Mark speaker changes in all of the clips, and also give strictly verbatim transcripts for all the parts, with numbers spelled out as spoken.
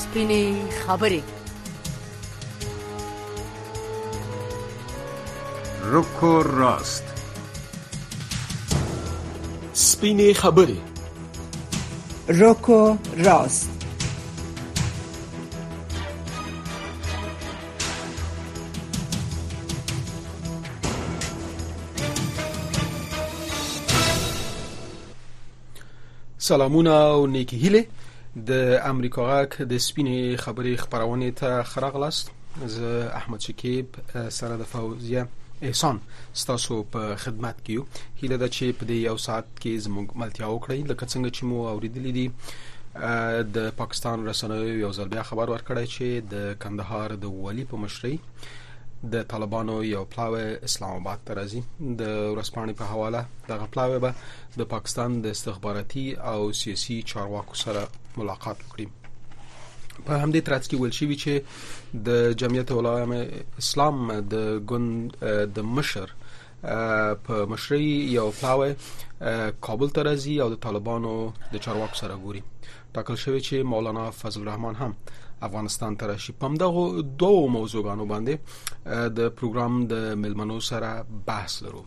Speaker 1: سپینې خبرې.
Speaker 2: رکو راست.
Speaker 3: سپینې خبرې.
Speaker 4: رکو راست.
Speaker 3: سلامونه او نیکی هیله. د امریکا غاک د سپینې خبرې خبرونه ته خراغلاست. زه احمد شکیب سره د فوزیه احسان ستاسو په خدمت کې یو. هیله ده چې په دې یو ساعت کې زموږ ملتیا وکړئ. لکه څنګه چې مو اوریدلې دي د پاکستان رسنیو یو ځل بیا خبر ورکړی چې د کندهار د والي په مشرۍ د طالبانو یو پلاوی اسلام آباد ته راځي. د ورځپاڼې په حواله دغه پلاوی به د پاکستان د استخباراتي او سیاسي چارواکو سره ملاقات وکړي. په همدې ترڅ کې ویل شوي چې د جمعیت علماء اسلام د ګوند د مشر په مشرۍ یو پلاوی کابل ته راځي او د طالبانو د چارواکو سره ګوري. ټاکل شوی چې مولانا فضل الرحمن هم افغانستان ته راشي. په همدغه دوه موضوعګانو باندې د پروګرام د ملمنو سره بحث لرو.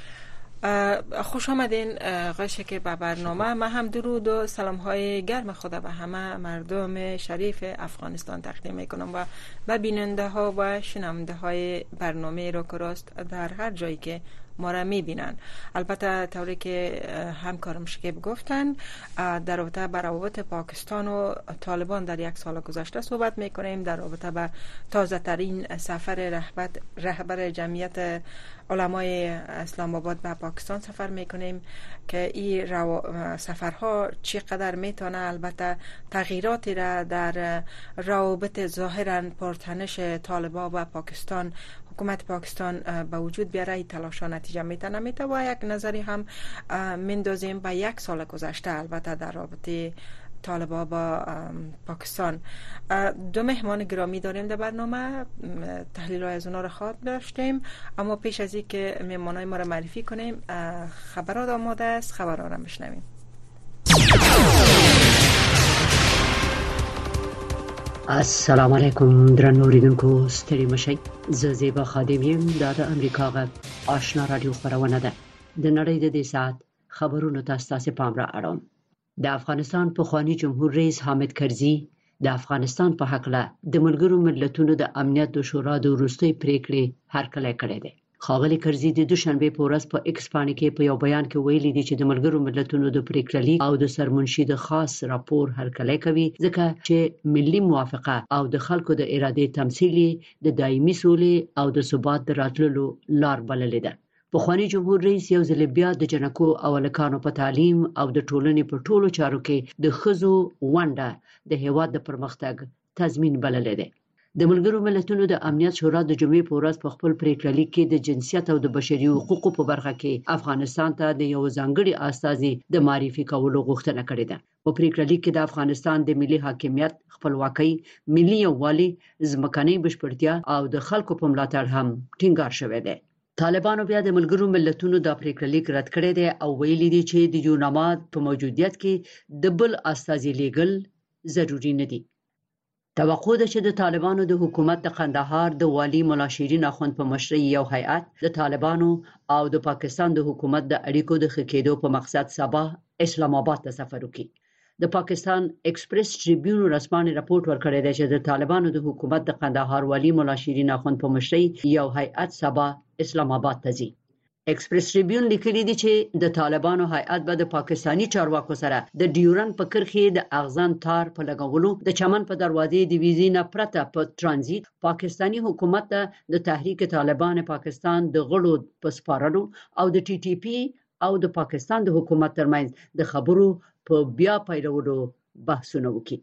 Speaker 5: خوش آمدین آقای شکیب به برنامه. من هم درود و سلام های گرم خدا به همه مردم شریف افغانستان تقدیم میکنم و به بیننده ها و شنونده های برنامه رکو راست در هر جایی که ما را میبینن. البته طوری که همکارم شکیب گفتن در رابطه با روابط پاکستان و طالبان در یک سال گذشته صحبت میکنیم. در رابطه با تازه ترین سفر رهبر رهبر جمعیت علمای اسلام آباد به پاکستان سفر میکنیم که این رو... سفرها چقدر میتونه البته تغییراتی را در روابط ظاهرا پرتنش طالبان و پاکستان حکومت پاکستان به وجود بیاره. تلاشا نتیجه میته نمیته و یک نظری هم مندازیم به یک سال گذشته البته در رابطه طالبان با پاکستان. دو مهمان گرامی داریم در برنامه. تحلیل های از اونا رو خواهد داشتیم، اما پیش از این که مهمانای ما رو معرفی کنیم خبرات آماده است. خبرات رو بشنویم.
Speaker 6: السلام علیکم درنو اوریدونکو، ستړي مشئ. زه زیبا خادم یم. دا د امریکا غږ آشنا رادیو خبرونه ده. د نړۍ د دې ساعت خبرونو ته ستاسو پام را اړوم. د افغانستان پخوانی جمهور رئیس حامد کرزي د افغانستان په حقله د ملګرو ملتونو د امنیت د شورا د وروستۍ پریکړې هرکلی کړې ده. ښاغلي کرزي د دوشنبه په ورځ په ایکس باندې کې په یو بیان کې ویلي دي چې د ملګرو ملتونو د پریکړې او د سرمنشي د خاص راپور هرکلی کوي ځکه چې ملي موافقه او د خلکو د ارادې تمثيل د دایمي سولې او د ثبات د راتللو لار بللې ده. پخوانی جمهور رئیس یو ځل بیا د جنکو او الکانو په تعلیم او د ټولنې په ټولو چارو کې د ښځو ونډه د هیواد د پرمختګ تضمین بللې ده. د ملګرو ملتونو د امنیت شورا د جمعې په ورځ په خپل پریکړه کې د جنسیت او د بشري حقوقو په برخه کې افغانستان ته د یو ځانګړي استازي د معرفي کولو غوښتنه کړې ده. په پریکړه کې د افغانستان د ملي حاکمیت، خپلواکۍ، ملي یووالي، ځمکنۍ بشپړتیا او د خلکو په ملاتړ هم ټینګار شوی دی. طالبانو بیا د ملګرو ملتونو د پریکړه رد کړې ده او ویلي دي چې د یونامات په موجودیت کې د بل استازي لیږل ضروری نه دي. توقع ده چې د طالبانو د حکومت د کندهار د والي ملا شیرین اخوند په مشرۍ یو هیئت د طالبانو او د پاکستان د حکومت د اړیکو د ښه کېدو په مقصد سبا اسلام آباد ته سفر وکړي. د پاکستان ایکسپریس ټریبیون رسمانه راپورټ ورکړی دی چې د طالبانو د حکومت د کندهار والي ملا شیرین اخوند په مشرۍ یو هیئت سبا اسلام آباد ته ځي. ایکسپریس ټریبیون لیکلی دی چې د طالبانو هیئت به د پاکستانی چارواکو سره د ډیورن په کرښې د اغزن تار په لګولو، د چمن په دروازې د ویزې نه پرته په ترانزیت پاکستانی حکومت ته د تحریک طالبان پاکستان د غړو په سپارلو او د ټي ټي پی او د پاکستان د حکومت ترمنځ د خبرو په بیا پیلولو بحثونه وکړي.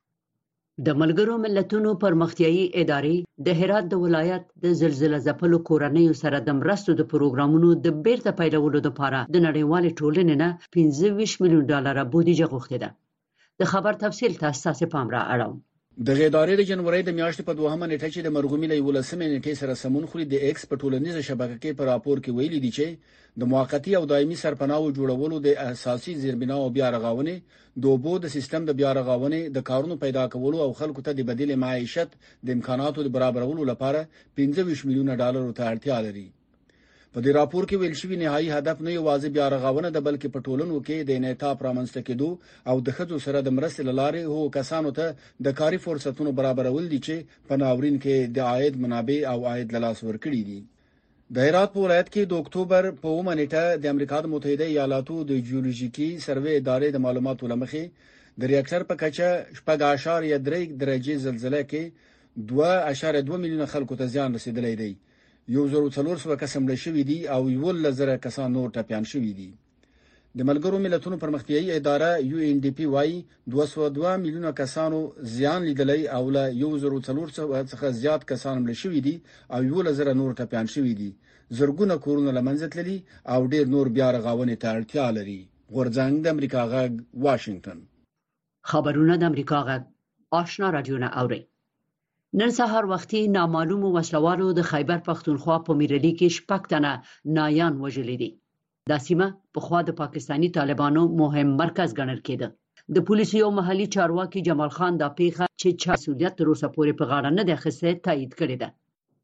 Speaker 6: د ملګرو ملتونو پرمختیایي ادارې د هرات د ولایت د زلزلې ځپلو کورنیو سره د مرستو د پروګرامونو د بیرته پیلولو لپاره د نړیوالې ټولنې نه پنځه ویشت میلیون ډالر بودیجه غوښتې ده. د خبر تفصیل تاسو پام را اړوم.
Speaker 1: د ادارې د جنوري د میاشتې په دوهمه نیټه چې د مرغومي له ولسمې نیټې سره سمون خوري د ایکس په ټولنیزه شبکه کې په راپور کې ویلي دي چې د موقتی او دایمي سرپناهو جوړولو د اساسي زیربنا او بیا رغاونې د اوبو د سیستم د بیا رغاونې د کارونو پیدا کولو او خلکو ته د بدیل معیشت د امکاناتو د برابرولو لپاره پنځه ویشت میلیونه ډالر ته اړتیا لري. په دې راپور کې ویل شوی نهایي هدف نه یوازې بیا رغاونه د بلکې په ټولنو کې د انعطاف رامنځته کېدو او د خځو سره د مرستې لارې هو کسانو ته د کاري فرصتونو برابرول دي چې په ناورین کې د عاید منابع او عاید له لاس ورکړي دي. د هرات په ولایت کې د اکتوبر په اومه نیټه د امریکا متحده ایالاتو د جیولوژیکي سروې ادارې د معلوماتو لمخې د ریاکټر په کچه شپږ اعشاریه درې درجه زلزلې کې دوه اعشاریه دوه میلیونه خلکو ته زیان رسیدلی دی. یو زر څلور سوه کسان مړ شوي دي او یو لزر کسان نور ټپيان شوي دي. د ملګرو ملتونو پرمختیایي اداره یو ان ډي پی وايي دوه سوه دوه میلیونه کسانو زیان لیدلی او له یو زر څلور سوه څخه زیات کسان مړ شوي دي او یو لزر نور ټپيان شوي دي. زرګونه کورونه لمنځه تللي او ډیر نور بیا رغاونې ته اړتیا لري. غورځنګ د امریکا غږ واشنگټن.
Speaker 6: خبرونه د امریکا غږ آشنا رادیو نه اوري. نن سهار وختي نامعلوم وسلوالو د خیبر پختونخوا په میرلی کې شپږ تنه نایان وژلي دي. دا سیمه په خوا د پاکستانی طالبانو مهم مرکز ګڼل کېده. د پولیسو یو محلي چارواکي جمال خان دا پیښه چې چا مسؤلیت تر اوسه پورې په غاړه نه دی اخیستی تایید کړې ده.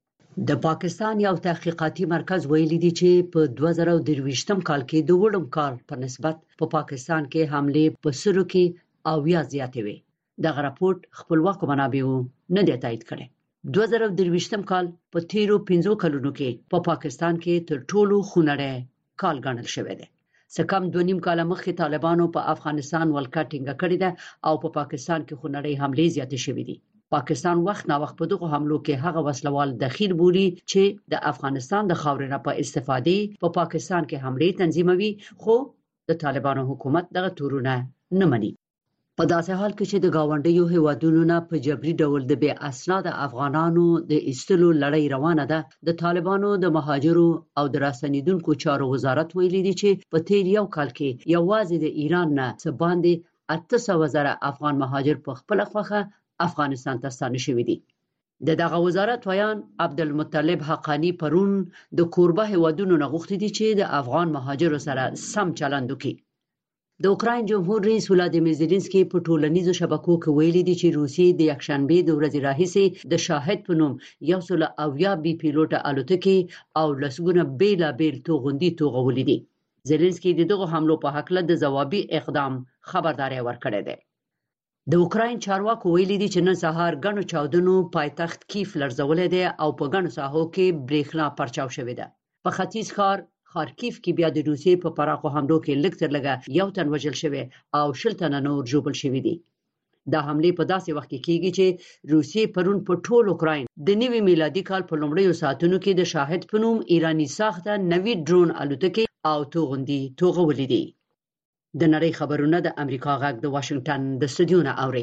Speaker 6: د پاکستان یو تحقیقاتي مرکز ویلي دی چې په دوه زره درویشتم کال کې د وړم کال په نسبت په پا پاکستان کې حملې په سلو کې اویا زیاتې وي. دغه راپورټ خپلواکو منابعو نه دی تایید کړی. دوه زره درویشتم کال په تیرو پنځو کلونو کې په پا پاکستان کې تر ټولو خونړی کال ګڼل شوی دی. څه کم دوه نیم کاله مخکې طالبانو په افغانستان ولکه ټینګه کړې ده او په پا پاکستان کې خونړی حملې زیاتې شوې دي. پاکستان وخت نا وخت په دغه حملو کې هغه وسلوال دخیل بولي چې د افغانستان د خاورې نه په استفادې په پا پاکستان کې حملې تنظیموي، خو د طالبانو حکومت دغه تورونه نه مني. په داسې حال کې چې د گاونډیو هیوادونو نه په جبري ډول د بې اسناده افغانانو د ایستلو لړۍ روانه ده، د طالبانو د مهاجرو او د راستنیدونکو چارو وزارت ویلي دی چې په تیر یو کال کې یوازې د ایران نه څه باندې اته سوه زره افغان مهاجر په خپله خوښه افغانستان ته ستانه شوي دي. د دغه وزارت ویان عبدالمطلب حقانی پرون د کوربه هیوادونو نه غوښتي دي چې د افغان مهاجرو سره سم چلند وکړي. د اوکراین جمهور رئیس ولادیمیر زيلنسکي په ټولنیزو شبکو کې ویلي دي چې روسیې د یکشنبه د ورځې راهیسې د شاهد په نوم یو سل اویا بي پیلوټه الوتکې او لسګونه بیلابیل توغندي توغولي دي. زيلنسکي د دغه حملو په هکله د ځوابي اقدام خبرداري ورکړې ده. د اوکراین چارواکو ویلي دي چې نن سهار ګڼو چاودنو پایتخت کیف لړزولې ده او په ګڼو ساحو کې برېښنا پرچاو شوې ده. په ختیځ ښار خارکیف کې بیا د روسیې په پراخو حملو کې لږ تر لږه یو تن وژل شوی او شل تنه نور ژوبل شوي دي. دا حملې په داسې وخت کې کیږي چې روسیې پرون په ټول اوکراین د نوي میلادي کال په لومړیو ساعتونو کې د شاهد په نوم ایراني ساخته نوي ډرون الوتکې او توغندي توغولې دي. د نړۍ خبرونه د امریکا غږ د واشنگټن د استودیو نه اوري.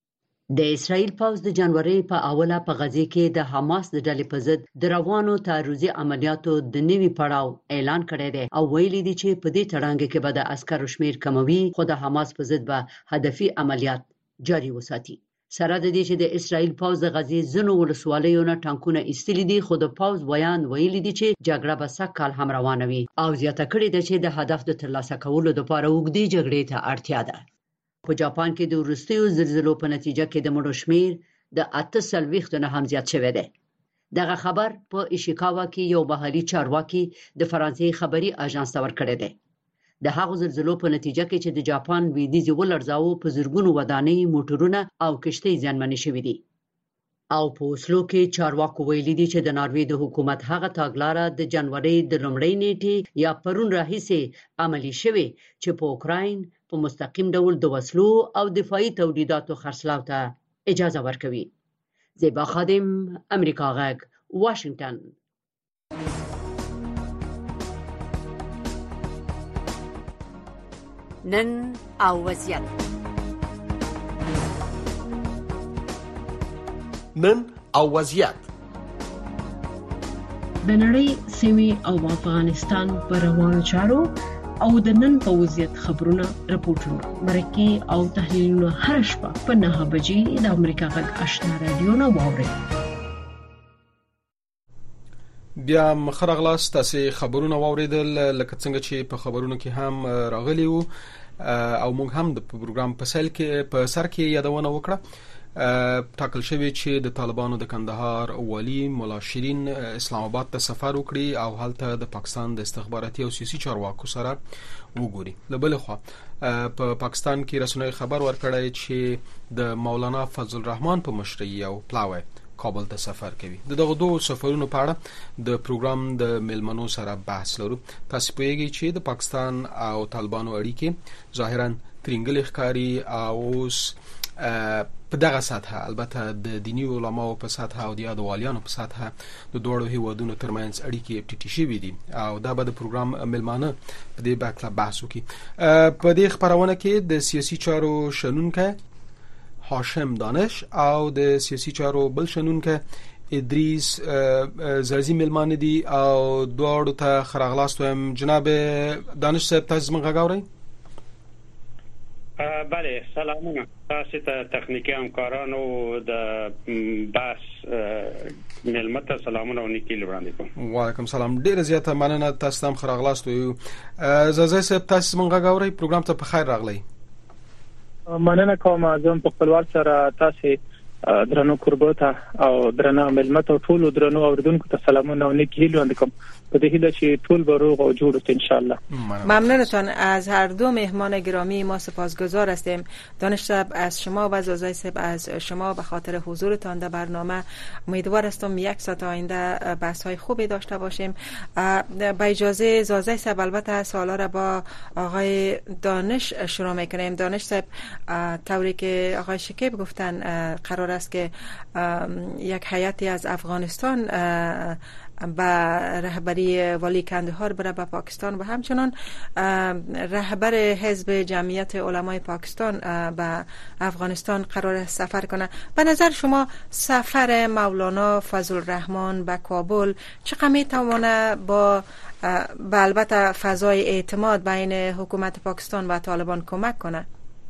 Speaker 6: د اسرائیل پوځ د جنوري په اوله په غزه کې د حماس د ډلې په ضد د روانو تعرضي عملیاتو د نوي پړاو اعلان کړی دی او ویلي دي چې په دې تړانګه کې به د عسکرو شمیر کموي، خو د حماس په ضد به هدفي عملیات جاري وساتي. سره د دې چې د اسرائیل پوځ د غزې ځینو ولسوالیو نه ټانکونه ایستلي دي، خو د پوځ بیان ویلي دي چې جګړه به سږ کال هم روانه وي او زیاته کړې ده چې د هدف د ترلاسه کولو لپاره اوږدې جګړې ته اړتیا ده. په جاپان کې د وروستیو زلزلو په نتیجه کې د مړو شمیر د اته څلوېښتو نه هم زیات شوی دی. دغه خبر په ایشیکاوا کې یو محلي چارواکي د فرانسې خبري اژانس ته ورکړی دی. د هغو زلزلو په نتیجه کې چې د جاپان لویدیځ ولړزاوه په زرګونو ودانۍ، موټرونه او کشتۍ زیانمنې شوي دي. او په اوسلو کې چارواکو ویلي دي چې د ناروې د حکومت هغه تاګلاره د جنوري د لومړۍ نیټې یا پرون راهیسې عملي شوې چې په اوکراین په مستقیم ډول د وسلو او دفاعي تولیداتو خرڅلاو ته اجازه ورکوي. زیبا خادم، امریکا غږ، واشنگټن.
Speaker 4: نن او وضعیت.
Speaker 7: نن او وضعیت.
Speaker 8: د نړۍ سیمې او افغانستان پر روانو چارو او د نن په وضعیت خبرونه راپورټونه مرکه او تحلیلونه هر شپه په نهه بجې د امریکا غږ آشنا رادیو نه واورئ.
Speaker 3: بیا مخرغ لاس تاسو خبرونه واوریدل لکه څنګه چې په خبرونو کې هم راغلی وو او موږ هم د پروګرام په سل کې په سر کې یادونه وکړه. ټاکل شوی چې د طالبانو د کندهار والی مولا شیرین اسلام آباد ته سفر وکړي او هلته د پاکستان د استخباراتي او سیاسي چارواکو سره وګوري. له بل خوا په پاکستان کې رسنۍ خبر ورکړی چې د مولانا فضل الرحمن په مشرۍ یو پلاوی کابل ته سفر کوي. د دغه دوه سفرونو په اړه د پروګرام د ملمنو سره بحث لرو. تاسو پوهیږئ چې د پاکستان او طالبانو اړیکې ظاهرا ترنګلې ښکاري او اوس په دغه سطح البته د دینی علماو په سطح او د یادوالیانو په سطح د دوړو هیوادونو ترمنځ اړیکې ټیټې شوې دي او دا به د پروګرام ملمانه په دې بحث بحث وکړي. په دې خبرونه کې د سیاسي چارو شنونکي هاشم دانش او د سیاسي چارو بل شنونکي ادریس زازی ملمان دي او دواړو ته خراغلاست ویم. جناب دانش صاحب تاسو موږ غواړئ؟
Speaker 9: بله سلامونه تاسو ته تخنیکی همکارانو د بحث ملمت سلامونه او نیکی وړاندې کوم.
Speaker 3: وعلیکم سلام. ډیره زیاته مننه تاسو هم خراغلاست ویو. زازی صاحب تاسو موږ غواړئ پروګرام ته په خیر راغلی.
Speaker 10: مننه کوم. زه په خپلوار سره تاسو درنو قربته او درنه ملمت او ټول درنو اوردونکو ته سلامونه او نیکی وړاندې کوم په دې هیله چې ټول به روغ او جوړ وي ان شاء الله.
Speaker 5: ممنونتان از هر دو مهمان گرامی. ما سپاسگزار هستیم. دانش صاحب از شما و زازای صاحب از شما به خاطر حضورتان در برنامه. امیدوار هستم یک ساعت آینده بحث های خوبی داشته باشیم. با اجازه زازای صاحب البته سوالا را با آقای دانش شروع میکنیم. دانش صاحب طوری که آقای شکیب گفتن قرار است که یک هیئتی از افغانستان با رهبری والی کندهار بره به پاکستان و همچنان رهبر حزب جمعیت علمای پاکستان به افغانستان قرار سفر کنه. به نظر شما سفر مولانا فضل الرحمن به کابل چقدر میتونه با با البته فضای اعتماد بین حکومت پاکستان و طالبان کمک کنه؟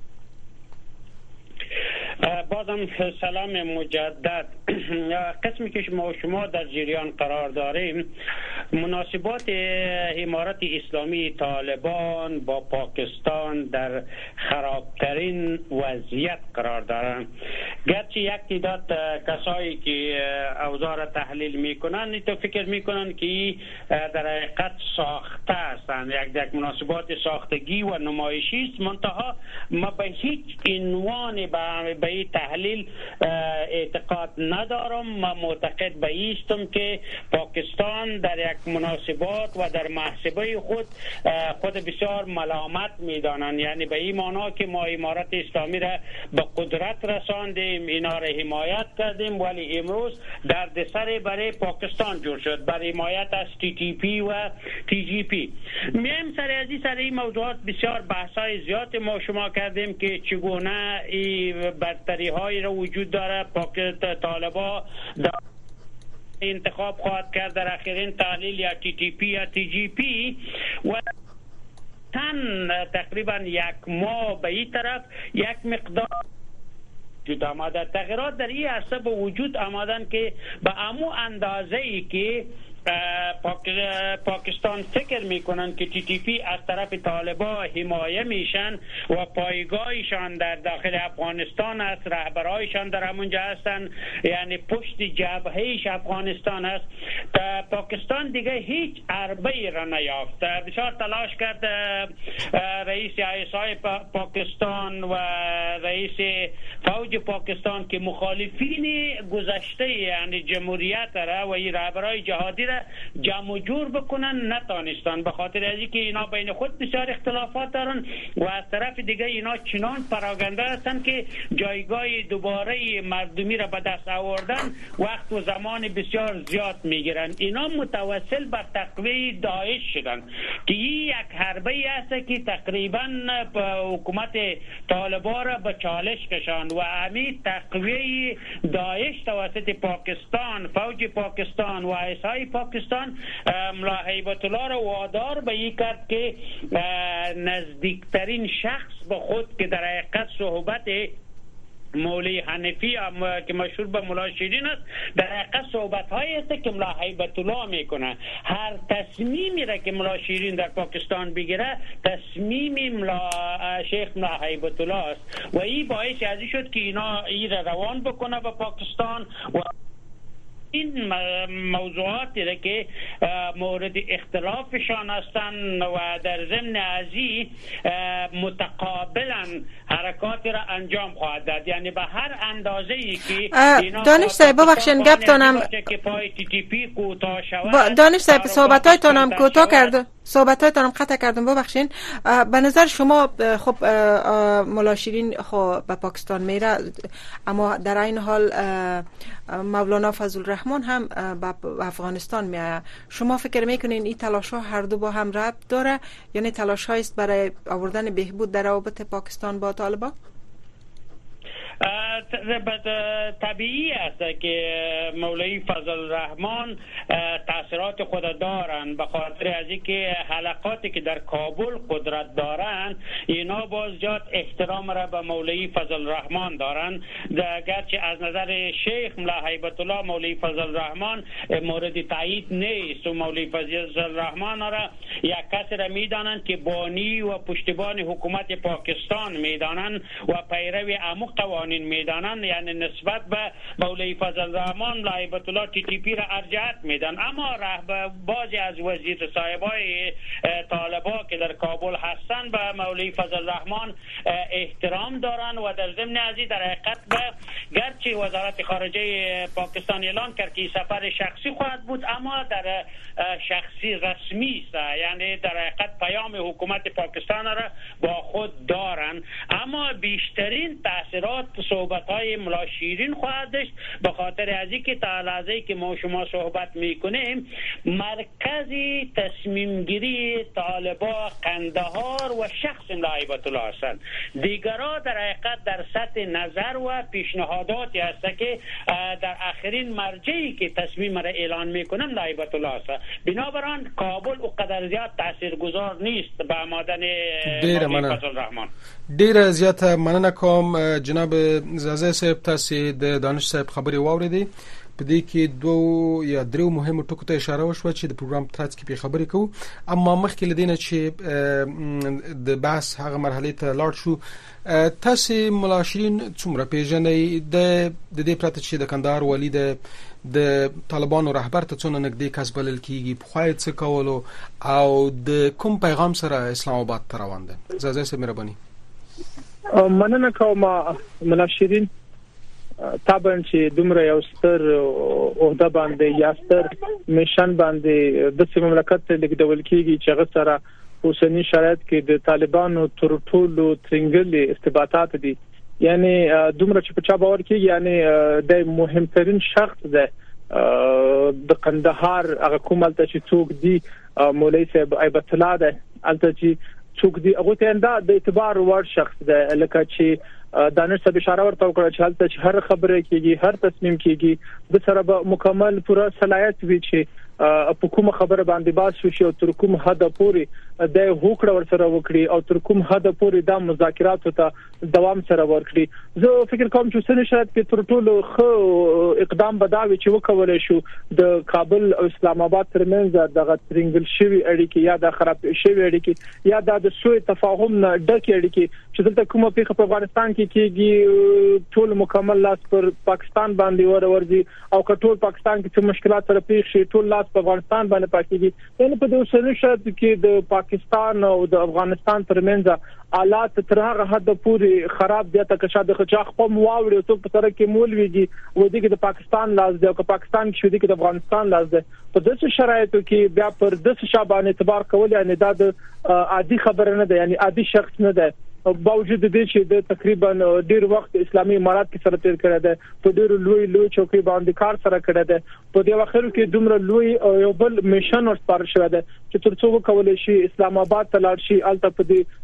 Speaker 9: بازم سلام مجدد. قسمی که ما شما در جریان قرار داریم مناسبات امارت اسلامی طالبان با پاکستان در خرابترین وضعیت قرار دارند. گرچه یک تعداد کسایی که اوضاع را تحلیل میکنن تو فکر میکنن که در حقیقت ساخته هستند، یک یک مناسبات ساختگی و نمایشی است. منتها ما به هیچ عنوان به این تحلیل اعتقاد ندارم. ما معتقد به ایستم که پاکستان در یک مناسبات و در محاسبه خود خود بسیار ملامت میدانند، یعنی به این معنا که ما امارت اسلامی را به قدرت رساندیم، اینا را حمایت کردیم، ولی امروز دردسر برای پاکستان جور شد بر حمایت از تی تی پی و تی جی پی. میم سر از این سر این موضوعات بسیار بحثای زیاد ما شما کردیم که چگونه این برتری های را وجود داره. پاکستان طالبا انتخاب خواهد کرد در آخرین تحلیل یا تی تی پی یا تی جی پی و تن تقریبا یک ماه به این طرف یک مقدار وجود آمده. تغییرات در این عرصه به وجود آمدن که به امو اندازه ای که پاکستان فکر میکنن که تی تی پی از طرف طالبا حمایه میشن و پایگاهشان در داخل افغانستان است، رهبرایشان در همونجا هستن، یعنی پشت جبههش افغانستان است. پاکستان دیگه هیچ اربعی را نیافت. بسیار تلاش کرد رئیس آی اس آی پاکستان و رئیس فوج پاکستان که مخالفین گذشته یعنی جمهوریت را و رهبرای جهادی را جمع جور بکنن، نتانستن. به خاطر از اینکه اینا بین خود بسیار اختلافات دارن و از طرف دیگه اینا چنان پراگنده هستن که جایگاه دوباره مردمی را به دست آوردن وقت و زمان بسیار زیاد میگیرن. اینا متوسل بر تقویه داعش شدن که این یک حربه است که تقریبا حکومت طالبان را به چالش کشاند و همین تقویه داعش توسط پاکستان، فوج پاکستان و آی اس آی پاکستان ملا هیبت الله را وادار به این کرد که نزدیکترین شخص به خود که در حقیقت صحبت مولوی حنفی که مشهور به ملا شیرین است، در حقیقت صحبت هایی است که ملا هیبت الله میکنه. هر تصمیمی را که ملا شیرین در پاکستان بگیره تصمیم ملا شیخ ملا هیبت الله است و این باعث ازی شد که اینا این را روان بکنه به پاکستان و این موضوعاتی را که مورد اختلافشان هستند و در ضمن ازی متقابلا حرکات را انجام خواهد داد. یعنی به هر اندازه ای که
Speaker 5: دانش صاحب ببخشید گفتم
Speaker 9: که پای تی تی پی کوتاه شود.
Speaker 5: دانش صاحب صحبت‌هایتان کوتاه کردم صحبت‌هایتان قطع کردم ببخشین. به نظر شما خب ملا شیرین خب به پاکستان میره، اما در این حال مولانا فضل الرحمن هم به افغانستان میآید. شما فکر میکنین این تلاش‌ها هر دو با هم ربط داره، یعنی تلاش‌هایی است برای آوردن بهبود در روابط پاکستان با طالبان؟
Speaker 9: طبیعی است که مولوی فضل الرحمن تاثیرات خود دارند، به خاطر از اینکه حلقاتی که در کابل قدرت دارند اینا باز جات احترام را به مولوی فضل الرحمن دارند. گرچه از نظر شیخ ملا هیبت الله مولوی فضل الرحمن مورد تایید نیست و مولوی فضل الرحمن را یک کسی را میدانند که بانی و پشتیبان حکومت پاکستان میدانند و پیرو عمق قوانین میدانند، یعنی نسبت به مولوی فضل الرحمن هیبت الله تی تی پی را ارجحیت میدن. اما رهبر بعضی از وزیر صاحبای طالبا که در کابل هستند به مولوی فضل الرحمن احترام دارند و در ضمن ازی در حقیقت به گرچه وزارت خارجه پاکستان اعلان کرد که سفر شخصی خواهد بود، اما در شخصی رسمی است، یعنی در حقیقت پیام حکومت پاکستان را با خود دارند. اما بیشترین تاثیرات صحبت های ملا شیرین خواهد داشت، به خاطر از اینکه تا لحظه‌ای که ما شما صحبت میکنیم مرکزی تصمیم گیری طالبا قندهار و شخص ملا هیبت الله هستند. دیگرها در حقیقت در سطح نظر و پیشنهاداتی هست که در آخرین مرجعی که تصمیم را اعلان میکنم ملا هیبت الله است. بنابراین کابل اونقدر زیاد تاثیرگذار نیست به آمدن مولوی فضل الرحمن.
Speaker 3: ډیر زیات مننه کوم جناب زازه صاحب، تاسو د دانش صاحب خبري واوریدي. په دې کې دوه یا درو مهمو ټکو ته اشاره وشوه چې د پروګرام په ترڅ کې په خبرې کوو، اما مخکې لدینه چې د بحث هغه مرحله ته لاړ شو، تاسو ملا شیرین څومره پیژنئ؟ د د دې پرته چې د کندهار والي د د طالبانو رهبر ته څونه نږدې کس بلل کیږي، په خوای څه کولو او د کوم پیغام سره اسلام آباد ته روان دي؟ زازه صاحب مهرباني.
Speaker 10: مننه کوم ملا شیرین. طبعا چې دومره یو ستر عہده باندې یا ستر میشن باندې د سیمه مملکت لیکدول کیږي چې هغه سره اوسنی شرایط کې د طالبانو تر ټولو ترنګلې استباطات دي، یعنی دومره چې په چا باور کیږي، یعنی د مهمترین شخص ده د قندهار هغه کوملته چې څوک دی مولوی صاحب هیبت الله ده، البته چې څوک دی هغه ته انده د اعتبار وړ شخص ده، لکه چې دانش صاحب اشاره ورته وکړه چې حالت چې هر خبره کیږي، هر تصمیم کیږي د سره به مکمل پوره صلاحیت وي چې په کومه خبره باندې باس شي او تر کوم حد پورې د هوکړه ورسره وکړي او تر کوم حد پورې د مذاکرات ته دوام سره ورکړي. زه فکر کوم چې سن شاید کې تر ټولو خو اقدام بداوي چې وکول شو د کابل او اسلام آباد ترمنځ دغه ترنګل شوی اړیکې یا د خراب شوی اړیکې یا د سوء تفاهم نه ډکه اړیکې چې دلته کومه پیښه په افغانستان کې کېږي ټول مکمل لاس پر پاکستان باندې ورورځي او کټول پاکستان کې څه مشکلات سره پیښ شي ټول لاس په افغانستان باندې پاتېږي. یعنی په دې سن شاید کې د پاکستان او د افغانستان ترمنځ حالات تر هغه حد پورې خراب دي ته چې د خچا خپل مواوړي څوک په سره کې مولويږي و دي کې د پاکستان لاس دی او پاکستان کې شو دي کې د افغانستان لاس دی. په داسې شرایطو کې بیا پر داسې شابان اعتبار کول یعنی دا د عادي خبره نه ده، یعنی عادي شخص نه ده. باوجود دې چې د تقریبا ډیر وخت اسلامي امارات کې سره تیر کړی دی، په ډیر لوی لوی چوکۍ باندې کار سره کړی دی، په دې وخت کې دومره لوی یو بل میشن ورسپارل شوی دی چې ترڅو وکولای شي اسلام آباد ته لاړ شي، البته په دې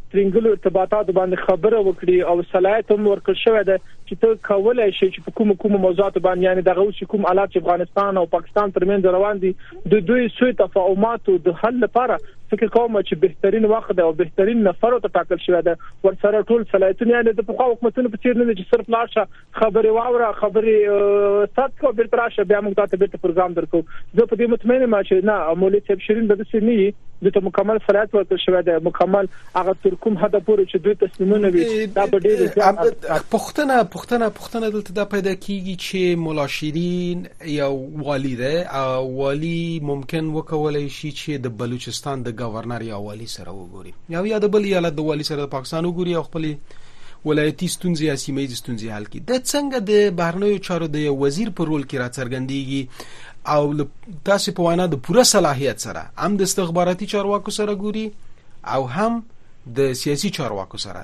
Speaker 10: ترنګلو ارتباطات باندې خبره وکړي او صلاحیت هم ورکړ شوی ده چې ته کولای شي چې په کوم کوم موضوعات باندې یعنی دغه اوس کوم حالات چې افغانستان او پاکستان ترمنځ روان دي د دوی سوی تفاهمات د حل لپاره فکر کوم چې بهترین وخت ده او بهترین نفر ته ټاکل شوی ده ورسره ټول صلاحیتونه یعنی د پخوا حکومتونو په څیر نه دي چې صرف لاشه خبري واوره خبري سات کو بیرته راشه بیا موږ ته بیرته پروګرام درکو زه په دې مطمئنه ما چې نه مولوی صاحب شیرین به د سنی د مکمل صلاحیت ورکړل شوی ده مکمل هغه تر کوم حد پورې چې دوی تسلیمونه وي دا به ډېر
Speaker 3: پښتنه پښتنه پښتنه دلته دا پیدا کیږي چې مولا شیرین یو والی ده او والی ممکن وکولای شي چې د بلوچستان د گورنر یا والی سره وګوري یا یا د بل ایالت د والی سره د پاکستان وګوري او خپل ولایتي ستونزې یا سیمه ییزې ستونزې حل کړي. د څنګه د بهرنیو چارو د وزیر په رول کې راڅرګندېږي او تاسو په وینا د پوره صلاحیت سره هم د استخباراتي چارواکو سره ګوري او هم د سیاسي چارواکو سره.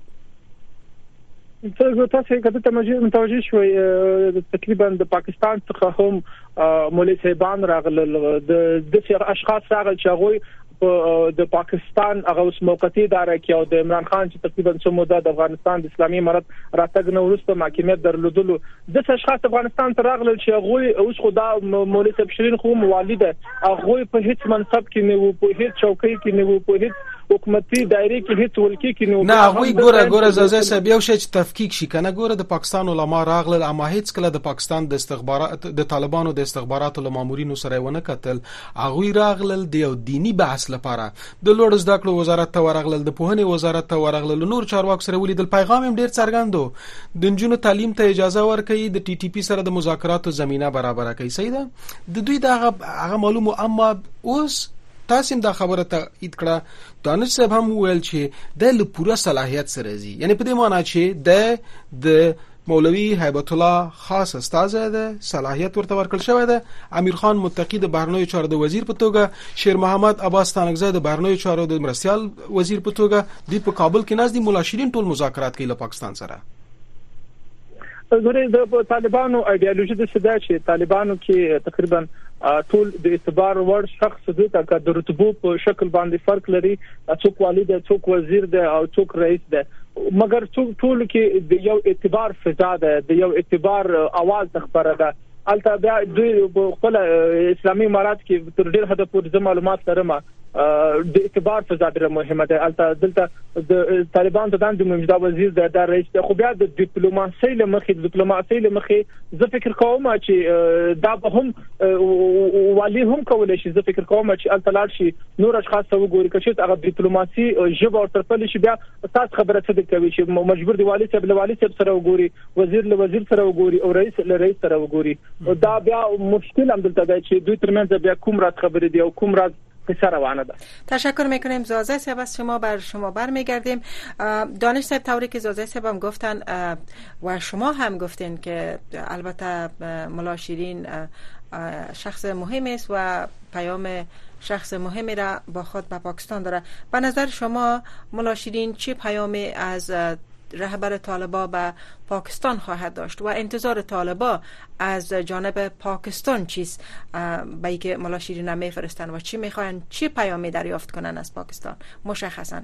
Speaker 10: څنګه تاسو کله متوجه شوي تقریبا د پاکستان څخه هم مولوی صاحبان راغلل د د اشخاص راغل چې هغه د پاکستان هغه اوس موقتی اداره کې او د عمران خان چې تقریبا څو موده د افغانستان د اسلامي امارت راتګ نه وروسته محکمې درلودلو د اشخاص افغانستان ته راغلل چې هغه اوس خدا مولوی صاحب شیرین خو موالده هغه په هیڅ منصب کې نه وو په هیڅ چوکۍ کې نه وو په هیڅ حکومتي دایره کې هیڅ ولکې کې نه
Speaker 3: نه هغه ګوره ګوره زازه صاحب یو شی چې تفکیک شي کنه ګوره د پاکستان علما راغلل اما هیڅ کله د پاکستان د استخبارات د طالبانو د استخباراتو له مامورینو سره ونه کتل هغه راغلل د یو دینی بحث لپاره د لوړ زده کړو وزارت ته ورغلل د پوهنې وزارت ته ورغلل نور چارواکو سره ولیدل پیغام هم ډیر څرګندو د نجونو تعلیم ته اجازه ورکړي د ټي ټي پی سره د مذاکراتو زمينه برابر کړي سیده د دوی دا هغه معلومه اما اوس تاسو هم دا خبره تایید کړه دانش صاحب هم ویل چې د پوره صلاحیت سره زی یعنی په دې معنی چې د د مولوی هیبت الله خاص استاد ده صلاحیت ورته ورکړل شوی ده امیر خان متقی د بهرنیو چارو د وزیر په توګه شیر محمد عباس تانکزی د بهرنیو چارو د مرستیال وزیر په توګه د په کابل کې ناز دي مولا شیرین ټول مذاکرات کوي له پاکستان سره.
Speaker 10: زه د طالبانو ایدئولوژي د څه ده چې طالبانو کې تقریبا ټول د اعتبار وړ شخص دوی ته د رتبو په شکل باندې فرق لري څوک والی ده څوک وزیر ده او څوک رئیس ده مګر ټول کې د یو اعتبار فضا ده د یو اعتبار اواز خبره ده البته بیا دوی خپل اسلامي امارات کې تر ډیر حد پورې معلومات لرم د اعتبار فضا ډیره مهمه ده البته دلته د طالبان ته د ممجدا وزیر د رئیس خو بیا د ډیپلوماسي لمخې د ډیپلوماسي لمخې زه فکر کوم چې دا به هم والی هم کولای شي زه فکر کوم چې التلال شي نور اشخاص ته وګوري چې هغه ډیپلوماسي جبه او ترپل شي بیا تاسو خبره څه کوي چې مجبور دی والی صاحب له والی صاحب سره وګوري وزیر له وزیر سره وګوري او رئیس له رئیس سره وګوري دا بیا مشکل هم دلته دی چې دوی ترمنځ بیا کوم راز خبرې دی او کوم راز
Speaker 5: تشکر میکنیم. زازه صاحب از شما بر شما برمیگردیم. دانش صاحب طوری که زازه صاحب هم گفتن و شما هم گفتین که البته مولا شیرین شخص مهمی است و پیام شخص مهمی را با خود به پاکستان داره. به نظر شما مولا شیرین چه پیامی از رهبر طالبا به پاکستان خواهد داشت و انتظار طالبا از جانب پاکستان چیست به اینکه مولا شیرین میفرستن و چی میخواین چی پیامی دریافت کنن از پاکستان مشخصا؟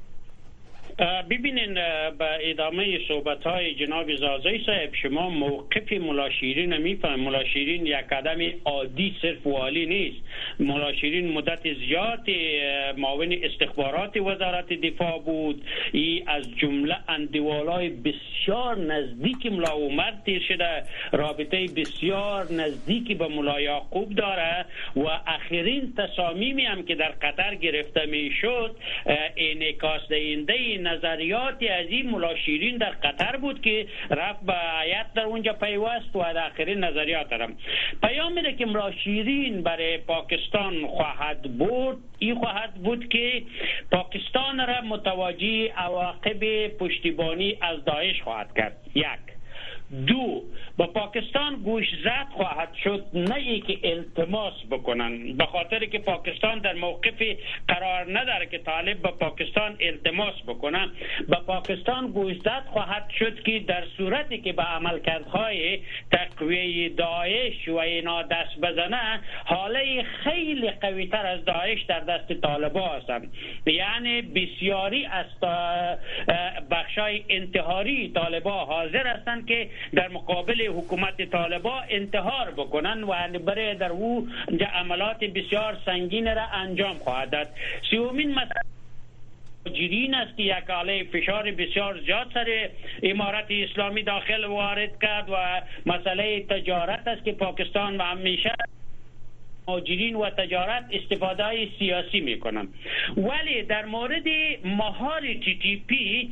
Speaker 9: ببینین به ادامه صحبت‌های جناب زازه صاحب شما موقف مولا شیرین میفهمید. مولا شیرین یک آدم عادی صرف والی نیست. مولا شیرین مدت زیاد معاون استخبارات وزارت دفاع بود. ای از جمله اندوالای بسیار نزدیک مولا عمر تیر شده رابطه بسیار نزدیکی به مولا یعقوب داره و آخرین تصامیمی هم که در قطر گرفته میشد انعکاس دهنده نظریاتی از این مولا شیرین در قطر بود که رفت به هیئت در اونجا پیوست و در آخرین نظریات دارم پیام میده که مولا شیرین برای پاکستان خواهد بود این خواهد بود که پاکستان را متوجه عواقب پشتیبانی از داعش خواهد کرد. یک دو با پاکستان گوشزد خواهد شد، نه ای که التماس بکنن، به خاطر که پاکستان در موقفی قرار نداره که طالب با پاکستان التماس بکنن. با پاکستان گوشزد خواهد شد که در صورتی که به عملکردهای تقویه داعش و اینا دست بزنه، حاله خیلی قوی تر از داعش در دست طالبا هستند. یعنی بسیاری از بخشای انتحاری طالبا حاضر هستند که در مقابل حکومت طالبا انتحار بکنن و برای در او عملات بسیار سنگین را انجام خواهد داد. سومین مسئله مهاجرین است که یک علیه فشار بسیار زیاد سر امارت اسلامی داخل وارد کرد و مسئله تجارت است که پاکستان و همیشه مهاجرین و تجارت استفاده سیاسی میکنن. ولی در مورد مهار تی تی پی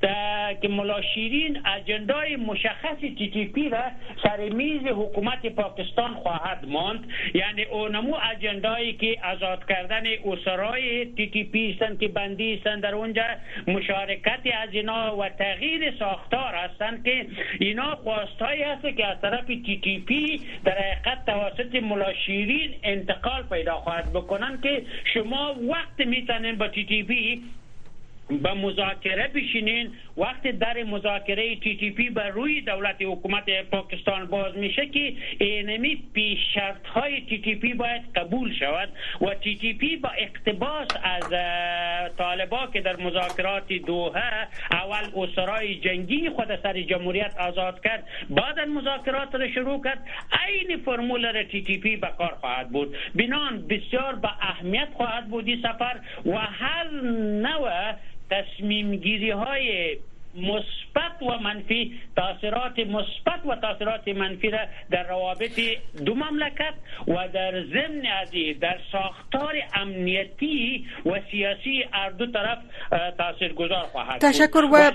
Speaker 9: که ملا شیرین اجندای مشخص تی تی پی را سر میز حکومت پاکستان خواهد ماند، یعنی اونمو اجندایی که آزاد کردن اسرای تی تی پی هستند که بندی هستند در اونجا، مشارکت از اینا و تغییر ساختار هستند که اینا خواستهایی هست که از طرف تی تی پی در حقیقت توسط ملا شیرین انتقال پیدا خواهد بکنن که شما وقت میتونین با تی تی پی با مذاکره بشینین. وقتی در مذاکره تی تی پی بر روی دولت حکومت پاکستان باز میشه که اینمی پیش شرط های تی تی پی باید قبول شود و تی تی پی با اقتباس از طالبا که در مذاکرات دوحه اول اسرای جنگی خود سر جمهوریت آزاد کرد، بعد مذاکرات را شروع کرد، عین فرمول را تی تی پی به کار خواهد بود. بنان بسیار با اهمیت خواهد بود این سفر و هر نوع تصمیم گیری های مثبت و منفی، تاثیرات مثبت و تاثیرات منفی را در روابط دو مملکت و در ضمن ازی در ساختار امنیتی و سیاسی هر دو طرف تاثیرگذار خواهد بود.
Speaker 5: تشکر. و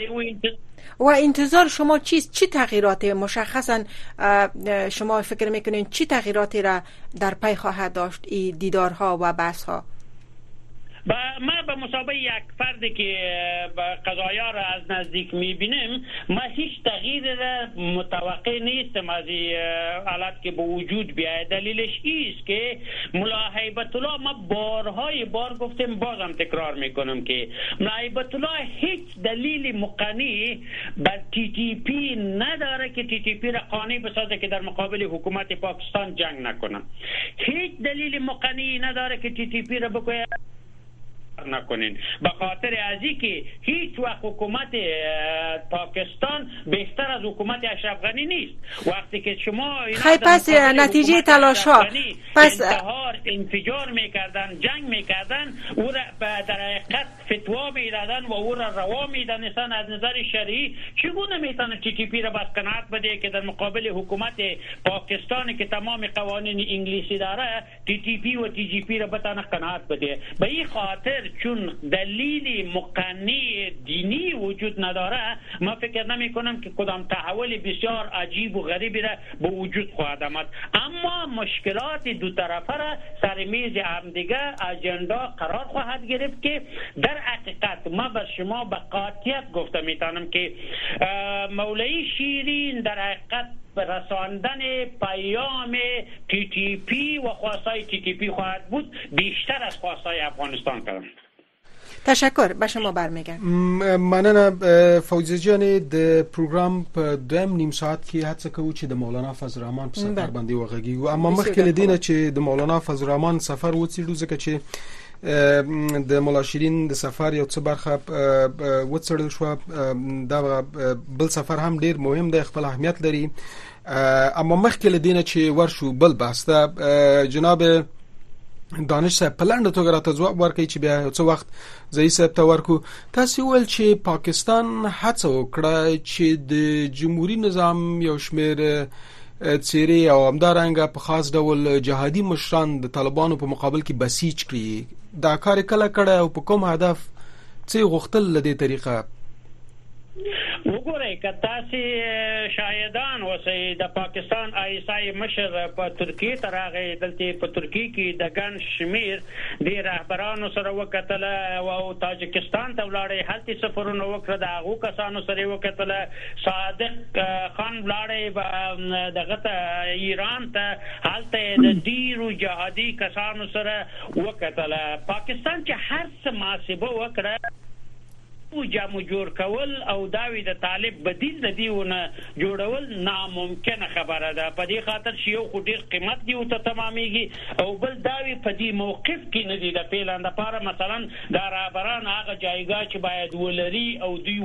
Speaker 5: و انتظار شما چیست؟ چی تغییرات مشخصا شما فکر میکنین چی تغییراتی را در پی خواهد داشت این دیدارها و بحثها؟
Speaker 9: با ما به مسابقه یک فردی که قضایا را از نزدیک میبینیم، ما هیچ تغییر را متوقع نیستم از این حالت که به وجود بیاید. دلیلش ایست که ملا هیبت الله، ما بارهای بار گفتیم بازم تکرار میکنم که ملا هیبت الله هیچ دلیل مقنعی بر تی تی پی نداره که تی تی پی را قانع بسازه که در مقابل حکومت پاکستان جنگ نکنه. هیچ دلیل مقنعی نداره که تی تی پی را بگوید نکنین، به خاطر ازی که هیچ وقت حکومت پاکستان بهتر از حکومت اشرف غنی نیست. وقتی که شما
Speaker 5: خیلی پس نتیجه تلاش ها
Speaker 9: پس انتحار انفجار میکردن، جنگ میکردن، او را در حقیقت فتوا میدادن و او را روا میدانستن از نظر شرعی، چگونه میتونه تی تی پی را بس قناعت بده که در مقابل حکومت پاکستان که تمام قوانین انگلیسی داره تی تی پی و تی جی پی را بتونه قناعت بده؟ به این خاطر چون دلیل مقنع دینی وجود نداره، ما فکر نمی کنم که کدام تحول بسیار عجیب و غریبی را به وجود خواهد آمد. اما مشکلات دو طرفه را سر میز همدیگه اجندا قرار خواهد گرفت که در حقیقت ما بر شما به قاطعیت گفته میتونم که مولوی شیرین در حقیقت رساندن پیام تی تی پی و خواستای تی تی پی خواهد بود بیشتر از خواستای افغانستان کردن.
Speaker 5: تشکر. به شما برمیگردم.
Speaker 3: مننه فوزی جان. د پروګرام په دویم نیم ساعت کې هڅه کوو چې د مولانا فضل الرحمن په سفر باندې وغږیږو، اما مخکې لدینه چې د مولانا فضل الرحمن سفر وڅېړو ځکه چې د مولا شیرین د سفر یو څه برخه وڅېړل شو. دا بل سفر هم ډیر مهم دی، خپل اهمیت لري. اما مخکې لدینه چې ورشو بل بحث ته جناب دانش صاحب په لاندې توګه راته ځواب ورکړي چې بیا یو څه وخت ځای صاحب ته ورکو. تاسو ویل چې پاکستان هڅه وکړه چې د جمهوریت نظام یو شمېر څیرې او همدارنګه په خاص ډول جهادي مشران د طالبانو په مقابل کې بسیج کړي. دا کار کله کړه او په کوم هدف څه غوښتل له دې طریقه؟
Speaker 9: وګورئ که تاسې شاهدان اوسئ د پاکستان آی اس آی مشر په ترکیې ته راغی، دلته په ترکیې کې د ګڼ شمېر د رهبرانو سره وکتله او تاجکستان ته ولاړی، هلته سفرونه وکړه، د هغو کسانو سره یې وکتله. صادق خان ولاړی دغه ته ایران ته، هلته یې د ډېرو جهادي کسانو سره وکتله. پاکستان چې هر څه محاسبه وکړه جامو جوړ کول او داوی د طالب بدیل د دیونه جوړول ناممکنه خبره ده، په دې خاطر چې یو خو ډیر قیمت دی او ته تمامېږي، او بل داوی په دې موقف کې نه دی د پیلان لپاره مثلا د رهبران هغه جایګاه چې باید ولري او دوی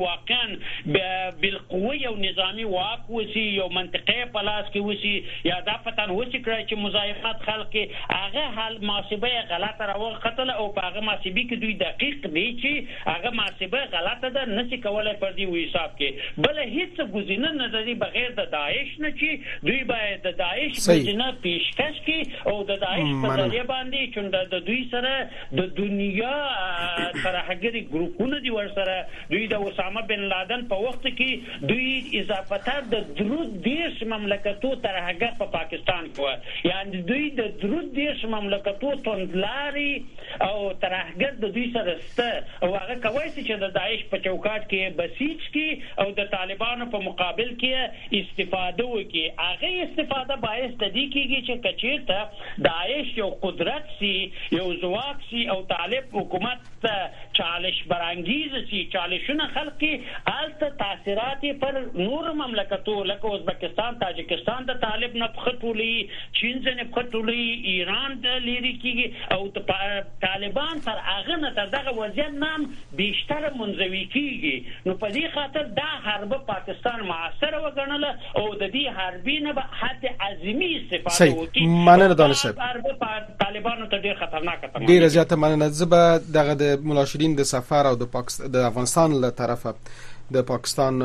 Speaker 9: واقعا بالقوه او نظامی واک وسی، یو منطقه په لاس کې وسی، یا دا پتن وسی کړی چې مزاحمت خلک هغه حال محاسبه غلطه راوخته، او په هغه محاسبه کې دوی دقیق دی چې هغه محاسبه غلطه ده، نشي کولای پر دې حساب کې بل هیڅ ګزینه نه لري بغیر د داعش نه، چې دوی باید د داعش ګزینه پیشکش کړي او د داعش په ذریعہ باندې چې د دوی سره د دنیا ترهګری ګروپونه دي ورسره، دوی د اسامه بن لادن په وخت کې دوی اضافه د درود دیش مملکتو ترهګر په پاکستان کې، یعنی دوی د درود دیش مملکتو توندلاري او ترهګر د دوی سره ست، او هغه کوي چې د داعش په چوکاټ کې بسیج کې او د طالبانو په مقابل کې استفاده وکړي. هغه استفاده باعث د دې کېږي چې کچېرته داعش یو قدرت سي، یو ځواک سي، او طالب حکومت چالش برانګیز سي، چالشونه خلق کې الته تاثیرات پر نور مملکتو لکه ازبکستان، تاجکستان د طالب نه پختولي، چین ځنه پختولي، ایران د لری کېږي، او طالبان تر هغه نه تر دغه وضعیت نام بیشتر منزوي کیږي. نو په دې خاطر دا حرب پاکستان معاصره وګڼله او د دې حربي نه به حد عظیمي استفاده وکړي.
Speaker 3: مننه دانش صاحب.
Speaker 9: حرب طالبانو ته ډیر خطرناک تمام.
Speaker 3: ډیر زیاته مننه. زبا دغه د ملاشدین د سفر او د پاکستان د افغانستان له طرفه د پاکستان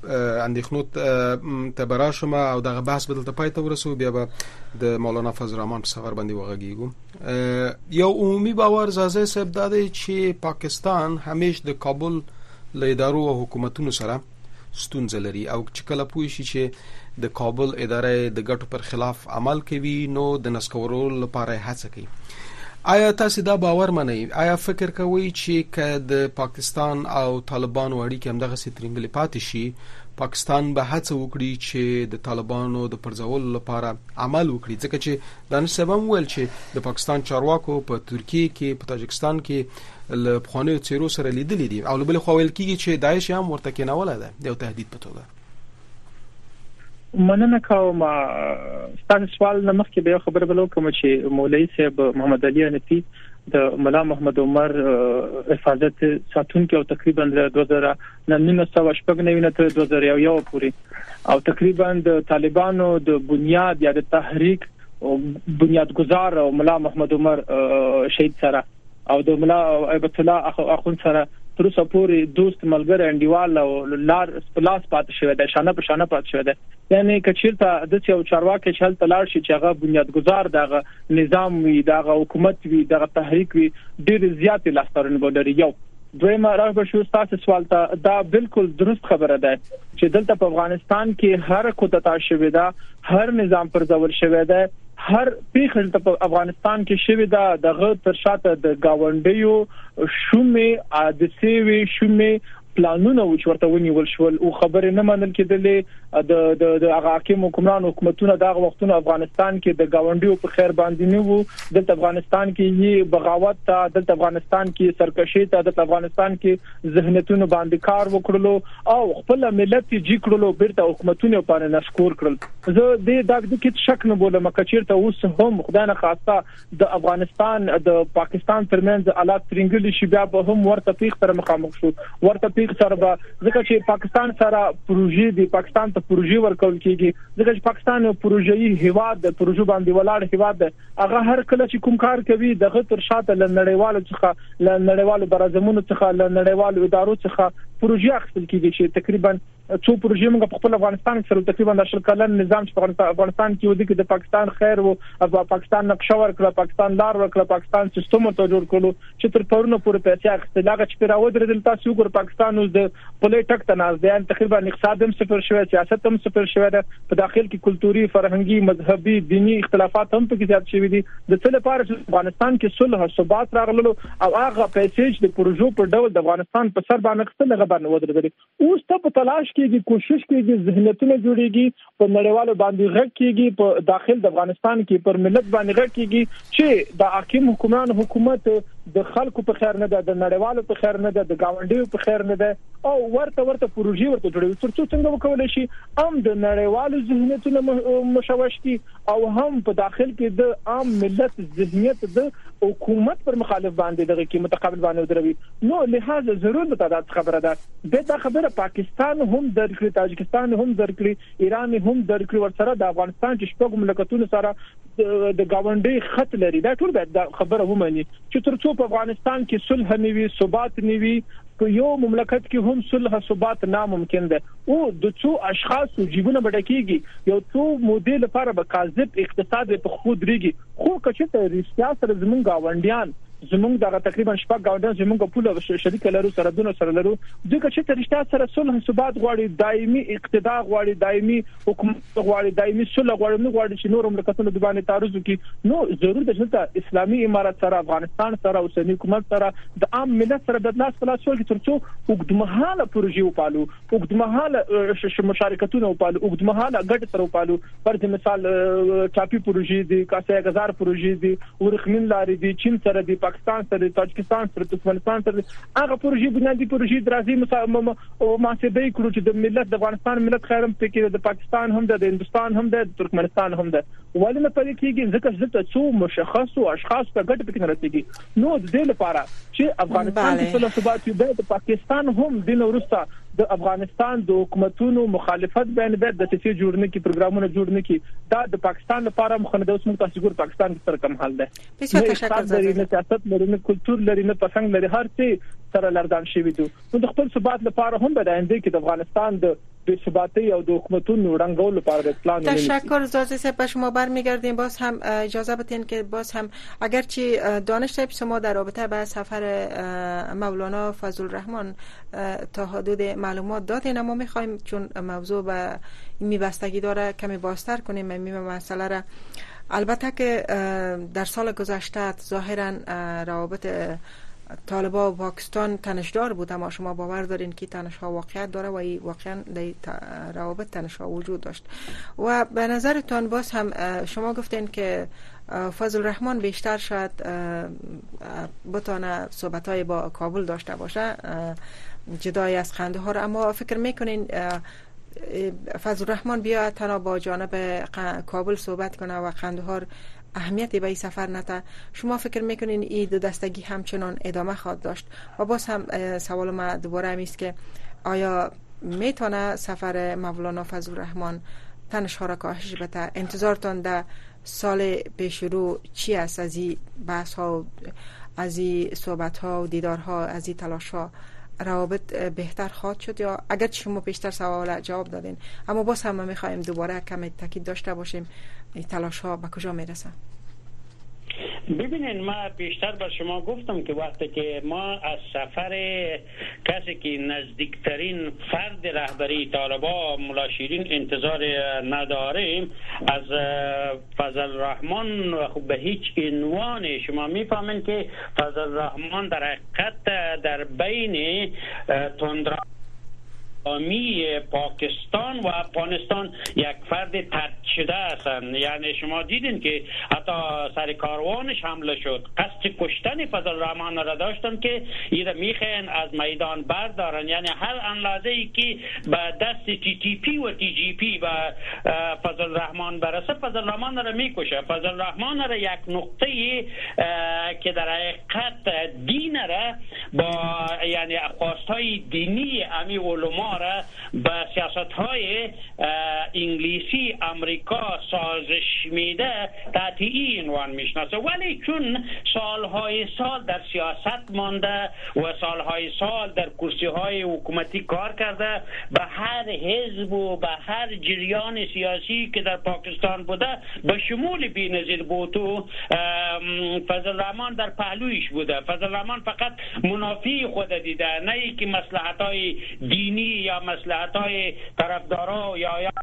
Speaker 3: اندېښنو ته براشم او دغه بحث بدل ته پای ته ورسو، بیا به د مولانا فضل الرحمن په سفر باندې وغږیږو. یو عمومي باور زازه صاحب دا دی چې پاکستان همیش د کابل له ادارو او حکومتونو سره ستونزه لري، او چې کله پوه شي چې د کابل اداره د ګټو پر خلاف عمل کوي نو د نسکورولو لپاره هڅه کوي. آیا تاسو دا باور منئ؟ آیا فکر کوئ چې که د پاکستان او طالبانو اړیکې همدغه سي ترنګلې پاتې شي، پاکستان به هڅه وکړي چې د طالبانو د پرځولو لپاره عمل وکړي؟ ځکه چې دانش صاحب هم ویل چې د پاکستان چارواکو په ترکیه کې، په تاجکستان کې له پخوانیو څیرو سره لیدلي دي، او له بلې خوا ویل کېږي چې داعش هم ورته کېنولی ده د یو تهدید په توګه.
Speaker 10: مننه کوم. ستاسو سوال نه مخکې به خبر بلو کوم چې مولوی صاحب محمد علي انفي د ملا محمد عمر حفاظت ساتونکو او تقریبا د دوه زره نهه سوه شپږ نه تر دوه زره یو پورې او تقریبا د طالبانو د بنیاد یا د تحریک او بنیادګزار او ملا محمد عمر شهید سره او د ملا ایبت الله اخون سره تر اوسه پورې دوست ملګری انډیوال او لار سپلاس پاتې شوی دی، شانه په شانه پاتې شوی دی. یعنی کچیرته د یو چارواکي چې هلته لاړ شي چې هغه بنیادګزار دغه نظام وي، دغه حکومت وي، دغه تحریک وي، ډېر زیات لاسترن بولري. یو دویمه راغبه شو تاسو سوال ته دا بالکل درست خبره ده چې دلته په افغانستان کې هر کودتا شوی ده، هر نظام پر ځول شوی ده، هر پیښه په افغانستان کې شوی ده، دغه تر شاته د گاونډیو شومې عادسي وي، شومې پلانونه و چې ورته ونیول شول او خبرې نه منل کېدلې. د د د هغه حاکم حکمران حکومتونه دغه وختونه افغانستان کې د گاونډیو په خیر باندې نه وو، د افغانستان کې یې بغاوت ته، د افغانستان کې سرکشي ته، د افغانستان کې ذهنیتونو باندې کار وکړلو او خپل ملت یې جی کړلو، بیرته حکومتونه په نشکور کړل. زه د دغه کې شک نه بولم کچیرته اوس هم خدای نه خواسته د افغانستان د پاکستان ترمنځ حالات ترنګلي شي، بیا به هم ورته پیښ تر مخامخ شو، ورته سره به ځکه چې پاکستان سره پروژې دی، پاکستان ته پروژې ورکول کیږي، ځکه چې پاکستان یو پروژې هیواد د پروژو باندې ولاړ هیواد دی. هغه هر کله چې کوم کار کوي دغه تر شاته ل نړیوالو څخه ل نړیوالو برازمونو څخه ل نړیوالو ادارو څخه پروژې اخیستل کیږي چې تقریبا څو پروژې موږ په خپل افغانستان کې سره تقریبا د شل کلن نظام چې په افغانستان کې ودی کې د پاکستان خیر او پاکستان نقشه ورکړه، پاکستان لار ورکړه، پاکستان سیستم ته جوړ کړو چې تر پرونه پورې پیسې اخیستل. هغه چې پیراود رسل تاسو وګور پاکستان اوس د پولیټک تناز دی، تقریبا اقتصاد هم صفر شوی، سیاست هم صفر شوی ده، په داخل کې کلتوري، فرهنګي، مذهبي، دینی اختلافات هم پکې زیات شوي دي. د څه لپاره چې افغانستان کې صلح او ثبات راغلو او هغه پیسې چې د پروژو په ډول د افغانستان په سر باندې خپل هغه باندې ودرېږي. اوس ته په تلاش کېږي، کوشش کېږي، ذهنیتونه جوړيږي، په نړیوالو باندې غږ کېږي، په داخل د افغانستان کې پر ملت باندې غږ کېږي چې د حاکم حکومت حکومت د خلکو په خیر نه ده، د نړیوالو په خیر نه ده، د گاونډیو په خیر نه ده او ورته ورته پروژې ورته جوړوي ترڅو څنګه وکولای شي هم د نړیوالو ذهنیتونه مشوش کی او هم په داخل کې د عام ملت ذهنیت د حکومت پر مخالف باندې دغه کې متقابل باندې ودروي. نو لهدا ضرور به دا خبره ده. دا خبره پاکستان هم درکړي، تاجکستان هم درکړي، ایران هم درکړي، ورسره د افغانستان چې شپږ مملکتونو سره د گاونډي خط لري. دا ټول به خبره ومني چې ترڅو په افغانستان کې صلح نیوي، ثبات نیوي، په یو مملکت کې هم صلح ثبات ناممکن ده. او د څو اشخاص جیبونه بډکیږي، یو څو مودې لپاره به کاذب اقتصاد په خود ریږي. خو کچته رښتیا سره زمونږ گاونډیان زمونږ دغه تقریبا شپږ گاونډیان زمونږ په پوله شریک لرو، سرحدونه سره لرو، دغه چې رښتیا سره صلح ثبات غواړي، دایمي اقتدار غواړي، دایمي حکومت غواړي، دایمي صلح غواړي، نو غواړي چې نور مملکتونه د باندې تعرض وکړي. نو ضرور ده چې اسلامي امارات سره، افغانستان سره، اوسنی حکومت سره د عام ملت سره د لاس په لاس ورکړي ترڅو وګدمحاله پروژې وپالو، وګدمحاله مشارکتونه وپالو، وګدمحاله ګټ سره وپالو. پر مثال چاپی پروژې دي، کاسه غزار پروژې دي، ورخمن لارې دي، چین سره دي، پاکستان سره، تاجکستان سره، ترکمنستان سره، هغه پروژې بنیادی پروژې درازي محاسبه کړو چې د ملت د افغانستان ملت خیرم پکې د پاکستان هم ده، د هندستان هم ده، د ترکمنستان هم ده. ولې نه پدې کېږي ځکه چې څو مشخص او اشخاص په ګټه پکې نه رسېږي. نو د دې لپاره چې افغانستان کې صلح ثبات یو د پاکستان هم د نورستا د افغانستان د حکومتونو مخالفت بیان به د تفصیل جوړنه کې پروګرامونه جوړنه کې دا د پاکستان لپاره مخنده اوس موږ تاسو ګور پاکستان کې سره کم حال ده.
Speaker 5: بسیار تشکر.
Speaker 10: د سیاست لري، نه کلچر لري، نه پسنګ لري، هر څه سره لردان شوی دي. نو د خپل ثبات لپاره هم به د آینده کې د افغانستان د به ثباتی او د حکومتونو رنگول لپاره د پلان
Speaker 5: نمیشه. تشکر. زازی صاحب به شما برمیگردیم. باز هم اجازه بدین که باز هم اگرچه دانش صاحب شما در رابطه با سفر مولانا فضل الرحمن تا حدود معلومات دادین، اما میخوایم چون موضوع به میبستگی داره کمی بازتر کنیم این مسئله را. البته که در سال گذشته ظاهرا روابط طالبان و پاکستان تنشدار بود، اما شما باور دارین که تنش‌ها واقعیت داره و ای واقعا در روابط تنش‌ها وجود داشت. و به نظرتان باز هم شما گفتین که فضل الرحمن بیشتر شاید بتونه صحبت‌های با کابل داشته باشه جدای از قندهار، اما فکر میکنین فضل الرحمن بیا تنها با جانب کابل صحبت کنه و قندهار اهمیتی به این سفر نده؟ شما فکر میکنین این دو دستگی همچنان ادامه خواهد داشت؟ و باز هم سوال ما دوباره همیست که آیا میتونه سفر مولانا فضل الرحمن تنش‌ها را کاهش بده؟ انتظارتان در سال پیش رو چی است از این بحث ها، از این صحبت ها و دیدار ها، از این تلاش ها؟ روابط بهتر خواهد شد یا اگر شما بیشتر سوال جواب دادین، اما باز هم میخوایم دوباره کمی تاکید داشته باشیم این تلاش ها به کجا میرسه؟
Speaker 9: ببینین، ما بیشتر بر شما گفتم که وقتی که ما از سفر کسی که نزدیکترین فرد رهبری طالبان مولا شیرین انتظار نداریم، از فضل الرحمن خب به هیچ عنوان شما میفهمین که فضل الرحمن در حقیقت در بین تندرو امی پاکستان و افغانستان یک فرد ترد شده هستند. یعنی شما دیدین که حتی سر کاروانش حمله شد، قصد کشتن فضل الرحمن را داشتن که ایره میخواین از میدان بردارن. یعنی هر اندازه ای که به دست تی تی پی و تی جی پی و فضل الرحمن برسه، فضل الرحمن را میکشه. فضل الرحمن را یک نقطه که در حقیقت دین را با یعنی خواستهای دینی امی علما ما را به سیاست‌های انگلیسی امریکا سازش میده تحت این عنوان میشناسه، ولی چون سالهای سال در سیاست مانده و سالهای سال در کرسی‌های حکومتی کار کرده، به هر حزب و به هر جریان سیاسی که در پاکستان بوده به شمول بی‌نظیر بوتو فضل الرحمن در پهلویش بوده. فضل الرحمن فقط منافی خود دیده، نه ای که مصلحت‌های دینی یا مصلحت‌های طرفدارا یا یا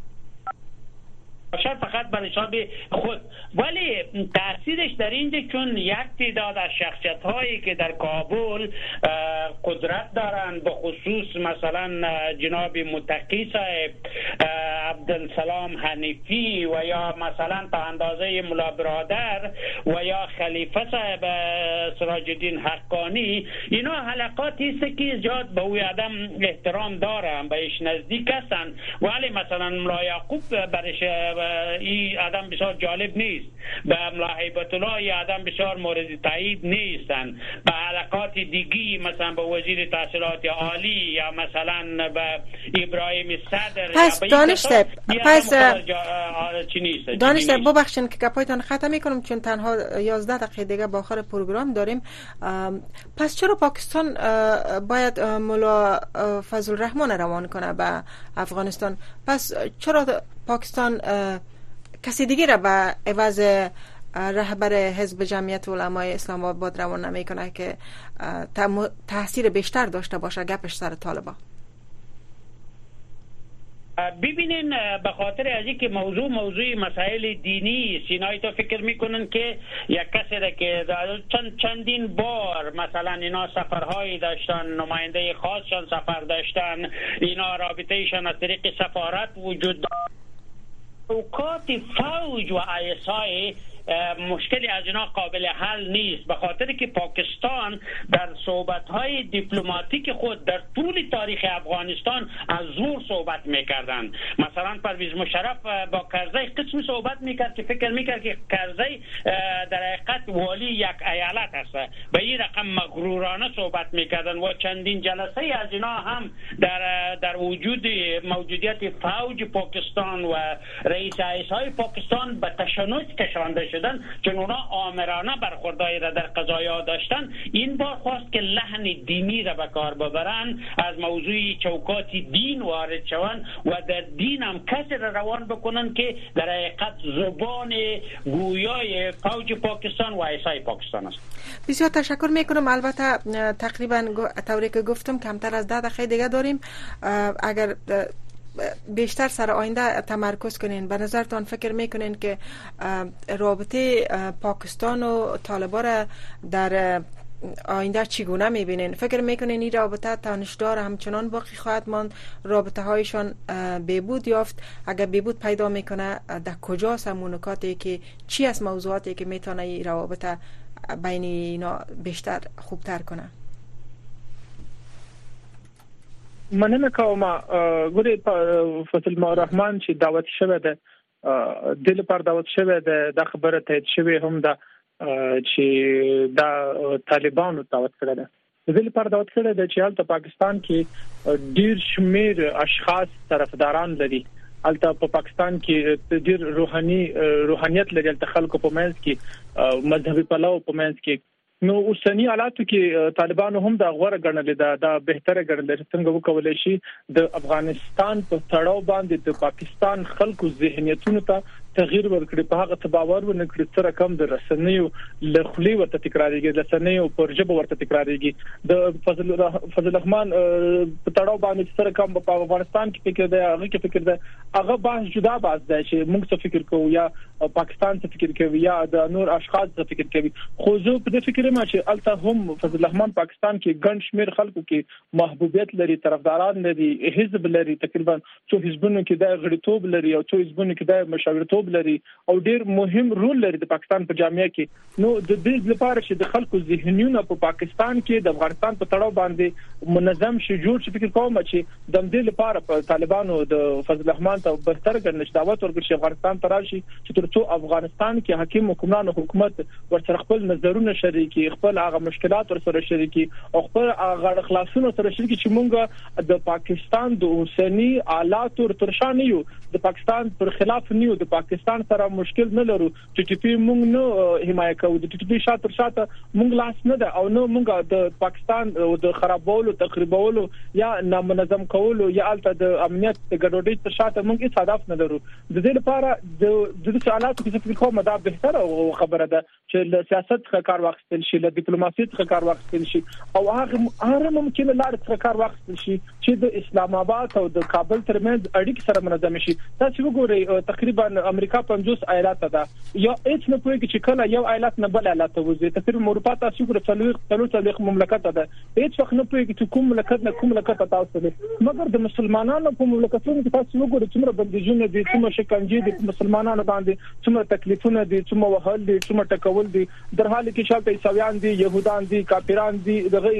Speaker 9: شاید فقط بر حساب خود. ولی تاثیرش در اینجا چون یک تعداد از شخصیت هایی که در کابل قدرت دارند، به خصوص مثلا جناب متقی صاحب، عبدالسلام حنیفی و یا مثلا تا اندازه ملا برادر و یا خلیفه صاحب سراج الدین حقانی، اینا حلقاتی است که زیاد به اوی آدم احترام دارن، بهش نزدیک هستن، ولی مثلا ملا یعقوب برش این آدم بسیار جالب نیست، به ملا هیبت الله این آدم بسیار مورد تایید نیستن، به حلقات دیگی مثلا به وزیر تحصیلات عالی یا مثلا به ابراهیم صدر.
Speaker 5: پس دانش صاحب پس دانش صاحب ببخشید که گپایتان ختم میکنم چون تنها یازده دقیقه دیگه با آخر پروگرام داریم. پس چرا پاکستان باید ملا فضل الرحمن روان کنه به افغانستان؟ پس چرا پاکستان کسی دیگه را به عوض رهبر حزب جمعیت علمای اسلام آباد روان نمیکنه که تاثیر بیشتر داشته باشه گپش سر طالبان؟
Speaker 9: ببینین به خاطر از اینکه موضوع موضوع مسائل دینی سینای تو فکر میکنن که یک کسی را که چند چندین بار مثلا اینا سفرهایی داشتن، نماینده خاصشان سفر داشتن، اینا رابطهشان از طریق سفارت وجود داشت، اوقات فوج و آی اس آی مشکلی از اینا قابل حل نیست، به خاطر که پاکستان در صحبت‌های دیپلماتیک خود در طول تاریخ افغانستان از زور صحبت می‌کردند. مثلا پرویز مشرف با کرزی قسم صحبت می‌کرد که فکر می‌کرد که کرزی در حقیقت والی یک ایالت است، به این رقم مغرورانه صحبت می‌کردند و چندین جلسه از اینا هم در در وجود موجودیت فوج پاکستان و رئیس ایسای پاکستان به تشنج کشانده شدن، چون اونا آمرانه برخورداری را در قضایا داشتن. این بار خواست که لحن دینی را به کار ببرن، از موضوع چوکات دین وارد شوند و در دین هم کسی را روان بکنن که در حقیقت زبان گویای فوج پاکستان و ایسای پاکستان است.
Speaker 5: بسیار تشکر میکنم. البته تقریبا طوری که گفتم کمتر از ده دقیقه دیگه داریم. اگر بیشتر سر آینده تمرکز کنین، به نظرتان فکر میکنین که رابطه پاکستان و طالبان را در آینده چگونه میبینین؟ فکر میکنین این رابطه تنشدار همچنان باقی خواهد ماند؟ رابطه هایشان بهبود یافت؟ اگر بهبود پیدا میکنه در کجاست همون نکاتی که چی از موضوعاتی که میتونه این رابطه بین اینا بیشتر خوبتر کنه؟
Speaker 10: مننه کوم. ګورې فضل الرحمن چې دعوت شوه ده د لپاره دعوت شوه ده د خبره تایید شوه هم ده چې د طالبانو دعوت کړه ده. د لپاره دعوت کړه ده چې حالت پاکستان کې ډیر شمیر اشخاص طرفداران لري. حالت په پاکستان کې ډیر روحاني روحانيت لري، د خلکو په منځ کې مذهبي پلو په منځ کې. نو اوسنی حالاتو کې طالبانو هم دا غوړه ګڼلې ده، دا بهتره ګڼلې چې څنګه وکولای شي د افغانستان په تړاو باندې د پاکستان خلکو ذهنیتونو ته تغییر ورکړي، په هغه تباور ونکړي چې رقم د رسنیو لخلی ورته تکرارېږي، د رسنیو پر ژبه ورته تکرارېږي. د فضل فضل الرحمن په تړاو باندې چې رقم په افغانستان کې فکر دی، هغه کې فکر دی، هغه بحث جدا بحث دی چې موږ څه فکر کوو یا پاکستان څه فکر کوي یا د نور اشخاص څه فکر کوي. خو زه په دې فکر ما چې الته هم فضل الرحمن پاکستان کې ګڼ شمیر خلکو کې محبوبیت لري، طرفداران لري، حزب لري، تقریبا څو حزبونو کې د غړیتوب لري او څو حزبونو کې د مشاورتوب لومړیتوب لري او ډیر مهم رول لري د پاکستان په جامعه کې. نو د دې لپاره چې د خلکو ذهنونه په پاکستان کې د افغانستان په تړاو باندې منظم شي جوړ شي، فکر کوم چې د دې لپاره په طالبانو د فضل الرحمن ته بهتر ګڼل دعوت ورکړي چې افغانستان ته راشي چې ترڅو افغانستان کې حکیم حکمران حکومت ورسره خپل نظرونه شریکي، خپل هغه مشکلات ورسره شریکي او خپل هغه خلاصونه سره شریکي چې مونږ د پاکستان د اوسنی حالات ترشان یو، د پاکستان پر خلاف نیو، د پاکستان سره مشکل نه لرو چې ټي پی مونږ نه حمایت کوو، د ټي پی شاته شاته مونږ لاس نه ده او نو مونږ د پاکستان د خرابولو تخریبولو یا نامنظم کولو یا الته د امنیت د ګډوډۍ تر شاته مونږ هیڅ هدف نه لرو. د دې لپاره د د حالاتو کې فکر کوم دا بهتره خبره ده چې له سیاست څخه کار واخیستل شي، له ډیپلوماسي څخه کار واخیستل شي او هغه هر ممکن لار څخه کار واخیستل شي چې د اسلام آباد او د کابل ترمنځ اړیکې سره منظم شي. تاسو وګورئ تقریبا امریکا پنځوس ایالات ده، یا هیڅ نه پوهیږي چې کله یو ایالت نه بل ایالت ته وځي. تقریبا اروپا تاسو وګورئ څلور څلور څلور مملکت ده، هیڅ وخت نه پوهیږي چې کوم مملکت نه کوم مملکت تاسو ده، مګر د مسلمانانو په مملکتونو کې تاسو وګورئ څومره بندیزونه دي، څومره شکنجې دي مسلمانانو باندې، څومره تکلیفونه دي، څومره وهل دي، څومره ټکول دي، در حال کې شاته عیسویان دي، يهودان دي، کافران دي،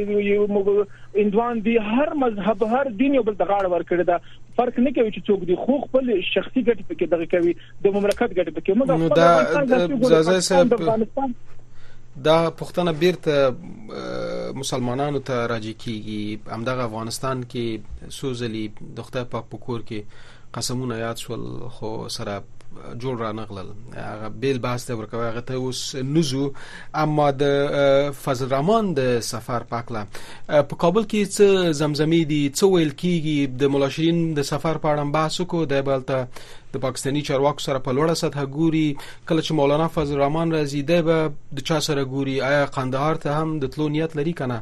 Speaker 10: دغه اندوان دي، هر مذهب هر دین یو بل دغاړه ورکړي دا فرق نه کوي چې څوک دي خو خپل شخصي ګټې پکې دغه کوي، د مملکت ګټې پکې موږ
Speaker 3: دا زازه صاحب دا پښتنه بیرته مسلمانانو ته راځي کیږي. همدغه افغانستان کې سوزلی د خدای پاک په کور کې قسمونه یاد شول خو سره جوړ را نغلل، هغه بیل بحث ته ورکوي هغه ته اوس نزو. اما د فضل الرحمن د سفر پاکله په کابل کې څه زمزمې دي، څه ویل کیږي، د ملاشرین د سفر په اړه بحث وکړو، د بلته د پاکستاني چارواکو سره په لوړه سطح ګوري، کله چې مولانا فضل الرحمن راځي دی به د چا سره ګوري، آیا قندهار ته هم د تلو نیت لري کنه؟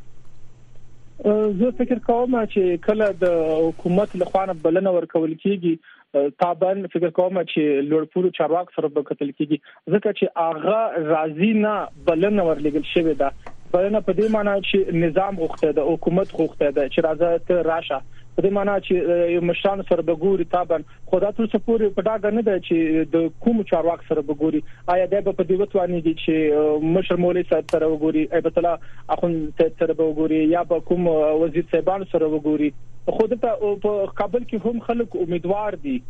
Speaker 10: زه فکر کوم چې کله د حکومت لخوا بلنه ورکول کیږي طبعا فکر کوم چې لوړپوړو چارواکو سره به کتل کیږي، ځکه چې هغه راضی نه بلنه ورلګل شوی ده. بلنه په دې معنی چې نظام غوښته ده، حکومت غوښته ده چې راځه ته راشه، په دې معنی چې مشران سره به ګوري. طبعا خدای تر څو پورې په ډاګه نه ده چې د کوم چارواک سره به ګوري، آیا د په دې وتوانی دي چې مشر مولوی صاحب سره وګوري، ایبت الله اخون سره به وګوري، یا به کوم وزیر صاحبان سره وګوري. خو د په کابل کې هم خلک امیدوار دي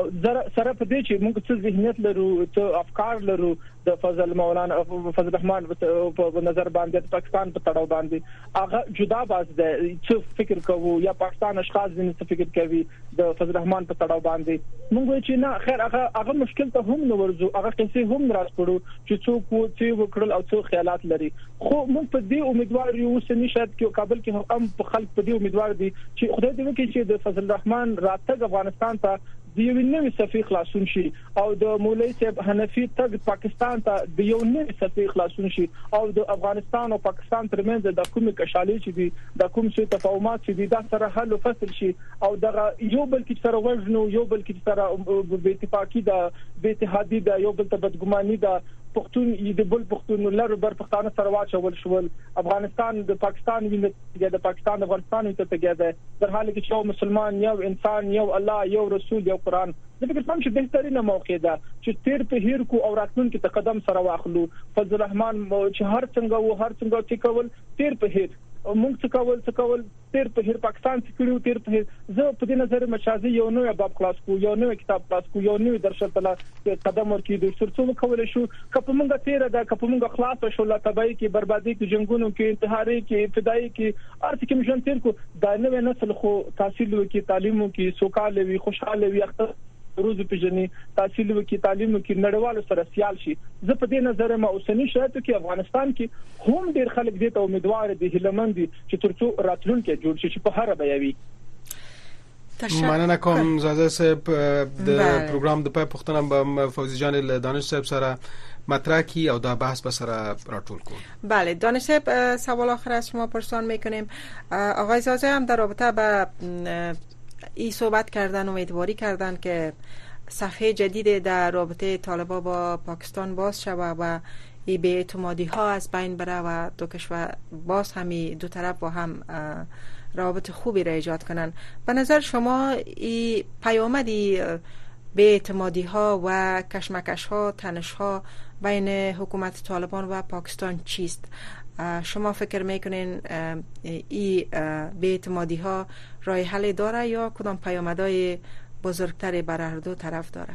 Speaker 10: سره په دې چې موږ څه ذهنیت لرو، څه افکار لرو د فضل مولانا فضل الرحمن په نظر باندې د پاکستان په تړاو باندې هغه جدا باز ده، څه فکر کوو یا پاکستان اشخاص دې څه فکر کوي د فضل الرحمن په تړاو باندې. موږ چې نه خیر هغه هغه مشکل ته هم نه ورځو، هغه کیسې هم راځو چې څوک څه وکړل او څه خیالات لري. خو موږ په دې امیدوار یو چې شاید کې کابل کې هم په خلک په دې امیدوار دي چې خدای دې وکړي چې د فضل الرحمن راتګ افغانستان ته د یو نوې صفحې خلاصون شي او د مولوی صاحب حنفي تګ پاکستان ته د یو نوې صفحې خلاصون شي او د افغانستان او پاکستان ترمنځ د کومې کشالي چې دي د کوم څه تفاهمات چې دي دا سره حل او فصل شي او دغه یو بل کې سره وژنو، یو بل کې سره بې اتفاقی ده، بې اتحادی ده، یو بل ته بدګماني ده، پښتون د بل پښتون لر بر پښتانه سره واچول شول، افغانستان د پاکستان ویني د پاکستان افغانستان ته تګیده، در حال کې چې مسلمان یو انسان یو الله یو رسول یو قران. زه فکر کوم چې بهترینه موقع ده چې تیر په هیر کو او راتلونکي ته قدم سره واخلو. فضل الرحمن چې هر څنګه وو هر څنګه چې کول تیر په هیر موږ څه کول څه کول تیر په هیر پاکستان څخه کړیو تیر په هیر. زه په دې نظر مشازي یو نوې باب خلاص کو، یو نوې کتاب خلاص کو، یو نوې درس ته قدم ورکړو د څرڅو کول شو کپ موږ تیر ده کپ موږ خلاص شو لا تبعی کې بربادي کې جنگونو کې انتحاري کې ابتدایي کې ارته کې مشن تیر کو دا نوې نسل خو تحصیل وکي، تعلیم وکي، سوکاله وي، خوشاله وي، اخته روز پیژني، تحصیل وکي، تعلیم وکي، نړیوالو سره سیال شي. زه په دې نظر ما اوسنی شرایطو کې افغانستان کې هم ډیر خلک دې ته امیدوار دي، هیلمن دي چې ترڅو راتلونکي جوړ شي چې په هر بیاوي.
Speaker 3: مننه کوم زاده صاحب د پروګرام د پای پختنه به فوزی جان دانش صاحب سره مطرح کی او دا بحث به سره راټول کو.
Speaker 5: بله دانش صاحب سوال آخر از شما پرسان میکنیم. آقای زاده هم در رابطه با ای صحبت کردن و امیدواری کردن که صفحه جدید در رابطه طالبان با پاکستان باز شود و ای به اعتمادی ها از بین بره و دو کشور باز همی دو طرف با هم روابط خوبی را ایجاد کنن. به نظر شما ای پیامدی بی‌اعتمادی ها و کشمکش ها، تنش ها بین حکومت طالبان و پاکستان چیست؟ شما فکر میکنین این بی‌اعتمادی ها راه حل داره یا کدام پیامدهای بزرگتری بر هر دو طرف داره؟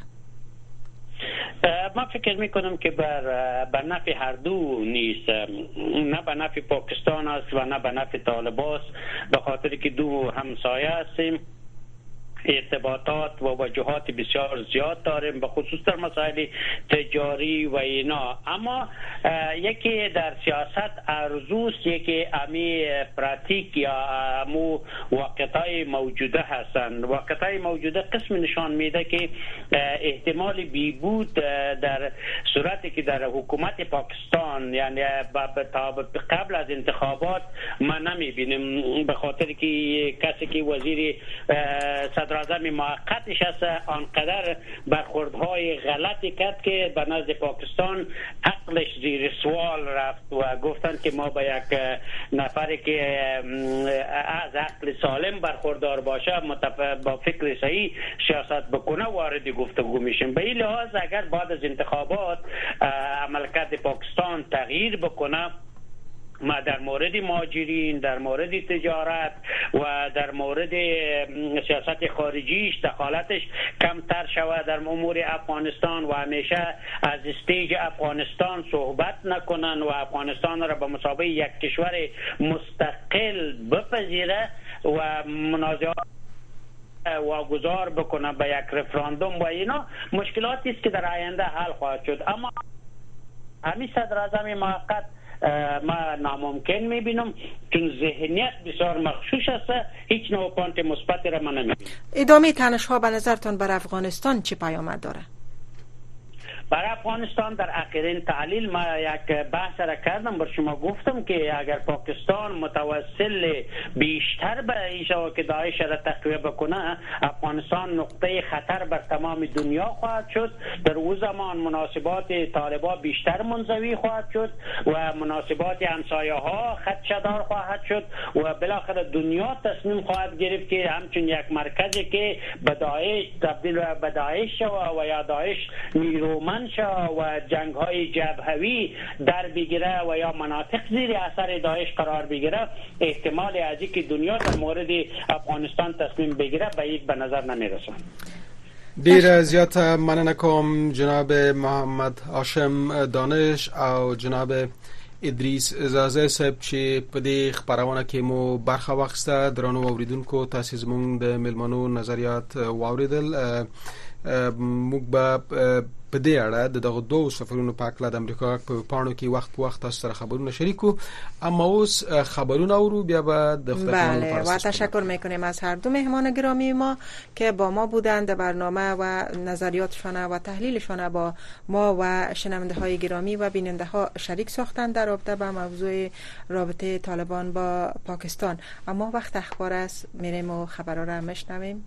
Speaker 9: من فکر میکنم که بر بر نفع هر دو نیست، نه به نفع پاکستان است و نه به نفع طالبان است، به خاطر که دو همسایه هستیم، ارتباطات و وجوهات بسیار زیاد داریم، به خصوص در مسائل تجاری و اینا. اما یکی در سیاست ارزوست، یکی امی پراتیک یا امو واقعیت‌های موجوده هستند. واقعیت‌های موجوده قسم نشان میده که احتمال بیبود در صورتی که در حکومت پاکستان، یعنی قبل از انتخابات ما نمیبینیم، به خاطر که کسی که وزیر صدر اعظم موقتش است آنقدر برخوردهای غلطی کرد که به نزد پاکستان عقلش زیر سوال رفت و گفتند که ما با یک نفری که از عقل سالم برخوردار باشه، با فکر صحیح سیاست بکنه، وارد گفتگو میشیم. به این لحاظ اگر بعد از انتخابات عملکرد پاکستان تغییر بکنه، ما در مورد مهاجرین، در مورد تجارت و در مورد سیاست خارجیش دخالتش کمتر شود در امور افغانستان و همیشه از استیج افغانستان صحبت نکنن و افغانستان را به مثابه یک کشور مستقل بپذیره و منازعات واگذار بکنه به یک رفراندوم و اینا، مشکلاتی است که در آینده حل خواهد شد. اما همین صدر اعظم موقت ما ناممکن میبینم، چون ذهنیت بسیار مغشوش است، هیچ نوع پوینت مثبتی را من نمیبینم.
Speaker 5: ادامه تنش ها به نظرتان بر افغانستان چه پیامد داره؟
Speaker 9: برای افغانستان در آخرین تحلیل ما یک بحث را کردم، بر شما گفتم که اگر پاکستان متوسل بیشتر به ایشا که داعش را تقویه بکنه، افغانستان نقطه خطر بر تمام دنیا خواهد شد. در او زمان مناسبات طالبان بیشتر منزوی خواهد شد و مناسبات همسایه ها خدشه‌دار خواهد شد و بالاخره دنیا تصمیم خواهد گرفت که همچون یک مرکزی که به داعش تبدیل به داعش شود و یا داعش نیرومند و جنگ های جبهوی در بگیره و یا مناطق زیر اثر داعش قرار بگیره، احتمال از اینکه دنیا در مورد افغانستان تصمیم بگیره به این به نظر نمیرسه.
Speaker 3: ډیر زیات مننه کوم جناب محمد هاشم دانش او جناب ادریس زازه صاحب چې په دې خبرونه کې مو برخه واخیسته. درنو اوریدونکو، تاسو زموږ د ملمنو نظریات واوریدل. موږ به په دې اړه د دغه دوه سفرونو په اړه د امریکا په پاڼو کې وخت په وخت تاسو سره خبرونه شریکو. اما اوس خبرونه اورو، بیا به د خبرونو
Speaker 5: بله و تشکر میکنیم از هر دو مهمان گرامی ما که با ما بودند، برنامه و نظریاتشان و تحلیلشان با ما و شنونده های گرامی و بیننده ها شریک ساختند در رابطه با موضوع رابطه طالبان با پاکستان. اما وقت اخبار است، میریم و خبرها را میشنویم.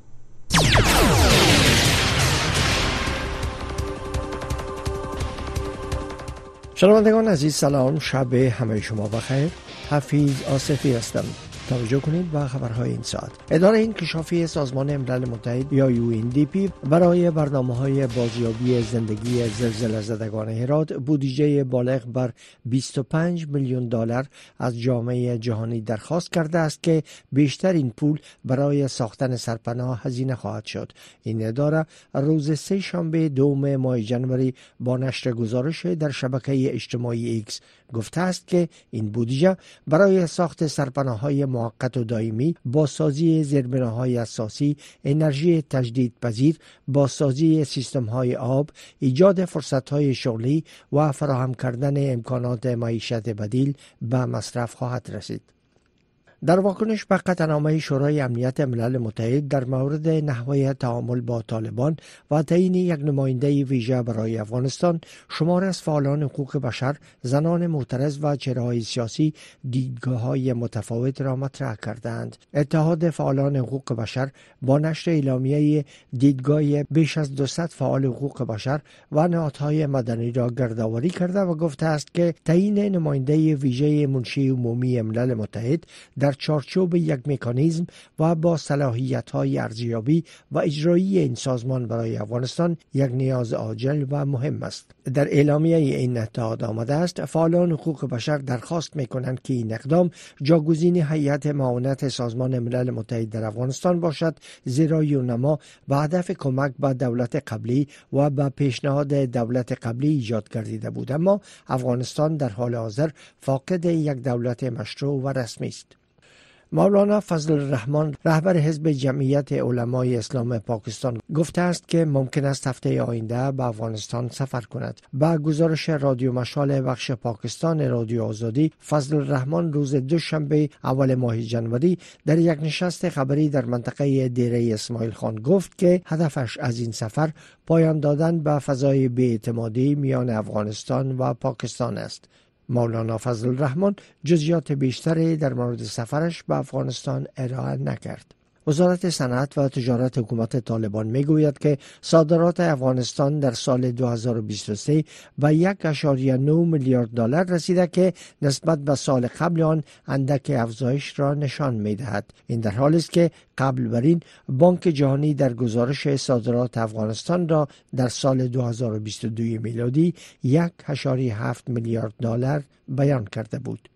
Speaker 11: شنوندگان عزیز سلام، شب همه شما بخیر. حفیظ آصفی هستم. توجه کنید به خبرهای این ساعت. اداره انکشافی سازمان ملل متحد یا یو ان دی پی برای برنامه‌های بازیابی زندگی زلزله زدگان هرات بودجه بالغ بر بیست و پنج میلیون دلار از جامعه جهانی درخواست کرده است که بیشترین پول برای ساختن سرپناه هزینه خواهد شد. این اداره روز سه شنبه دوم ماه ژانویه با نشر گزارش در شبکه اجتماعی ایکس گفته است که این بودجه برای ساخت سرپناه‌های موقت و دائمی، بازسازی زیربناهای اساسی، انرژی تجدیدپذیر، بازسازی سیستم‌های آب، ایجاد فرصت‌های شغلی و فراهم کردن امکانات معیشت بدیل به مصرف خواهد رسید. در واکنش به قطعنامه شورای امنیت ملل متحد در مورد نحوه تعامل با طالبان و تعیین یک نماینده ویژه برای افغانستان، شمار از فعالان حقوق بشر، زنان معترض و چهره‌های سیاسی دیدگاه‌های متفاوت را مطرح کردند. اتحاد فعالان حقوق بشر با نشر اعلامیه دیدگاه بیش از دویست فعال حقوق بشر و نهادهای مدنی را گردآوری کرده و گفته است که تعیین نماینده ویژه منشی عمومی ملل متحد در در چارچوب یک مکانیزم و با صلاحیت‌های ارزیابی و اجرایی این سازمان برای افغانستان یک نیاز عاجل و مهم است. در اعلامیه این اتحاد آمده است فعالان حقوق بشر درخواست می‌کنند که این اقدام جاگزین هیئت معاونت سازمان ملل متحد در افغانستان باشد، زیرا یونما با هدف کمک به دولت قبلی و به پیشنهاد دولت قبلی ایجاد گردیده بود، اما افغانستان در حال حاضر فاقد یک دولت مشروع و رسمی است. مولانا فضل الرحمن رهبر حزب جمعیت علمای اسلام پاکستان گفته است که ممکن است هفته آینده به افغانستان سفر کند. با گزارش رادیو مشال بخش پاکستان رادیو آزادی، فضل الرحمن روز دوشنبه اول ماه جنوری در یک نشست خبری در منطقه دیره اسماعیل خان گفت که هدفش از این سفر پایان دادن به فضای بی‌اعتمادی میان افغانستان و پاکستان است. مولانا فضل الرحمن جزئیات بیشتری در مورد سفرش به افغانستان ارائه نکرد. وزارت صنعت و تجارت حکومت طالبان میگوید که صادرات افغانستان در سال دو هزار و بیست و سه به یک و نه میلیارد دلار رسیده که نسبت به سال قبل آن اندک افزایش را نشان میدهد. این در حالی است که قبل بر این بانک جهانی در گزارش صادرات افغانستان را در سال دو هزار و بیست و دو میلادی یک و هفت میلیارد دلار بیان کرده بود.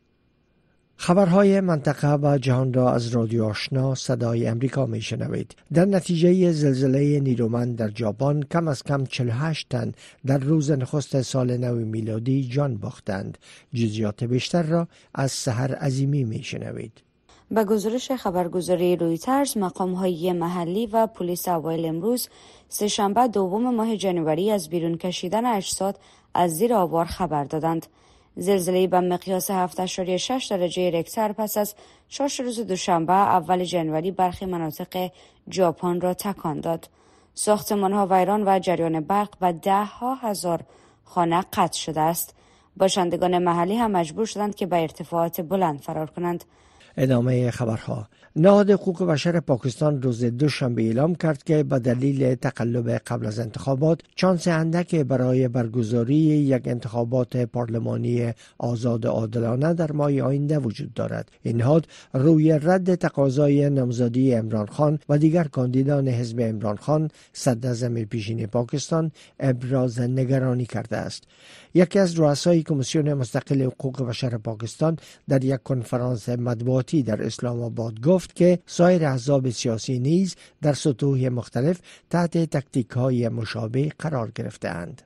Speaker 11: خبرهای منطقه و جهان را از رادیو آشنا صدای امریکا می شنوید. در نتیجه زلزله نیرومند در ژاپن کم از کم چهل و هشت تن در روز نخست سال نو میلادی جان باختند. جزئیات بیشتر را از سحر عظیمی می شنوید.
Speaker 12: با گزارش خبرگزاری رویترز، مقام‌های محلی و پلیس اوایل امروز سه‌شنبه دوم ماه جنوری از بیرون کشیدن اجساد از زیر آوار خبر دادند. زلزله به مقیاس هفت و شش درجه ریکتر پس از شش روز دوشنبه اول جنوری برخی مناطق ژاپن را تکان داد. ساختمان‌ها ویران و جریان برق و ده ها هزار خانه قطع شده است. باشندگان محلی هم مجبور شدند که به ارتفاعات بلند فرار کنند.
Speaker 11: ادامه خبرها. نهاد حقوق بشر پاکستان روز دوشنبه اعلام کرد که به دلیل تقلب قبل از انتخابات چانس اندک برای برگزاری یک انتخابات پارلمانی آزاد و عادلانه در ماه آینده وجود دارد. این نهاد روی رد تقاضای نامزدی عمران خان و دیگر کاندیدان حزب عمران خان صدراعظم پیشین پاکستان ابراز نگرانی کرده است. یکی از رؤسای کمیسیون مستقل حقوق بشر پاکستان در یک کنفرانس مطبوعاتی در اسلام آباد گفت که سایر احزاب سیاسی نیز در سطوح مختلف تحت تکتیک‌های مشابه قرار گرفته‌اند.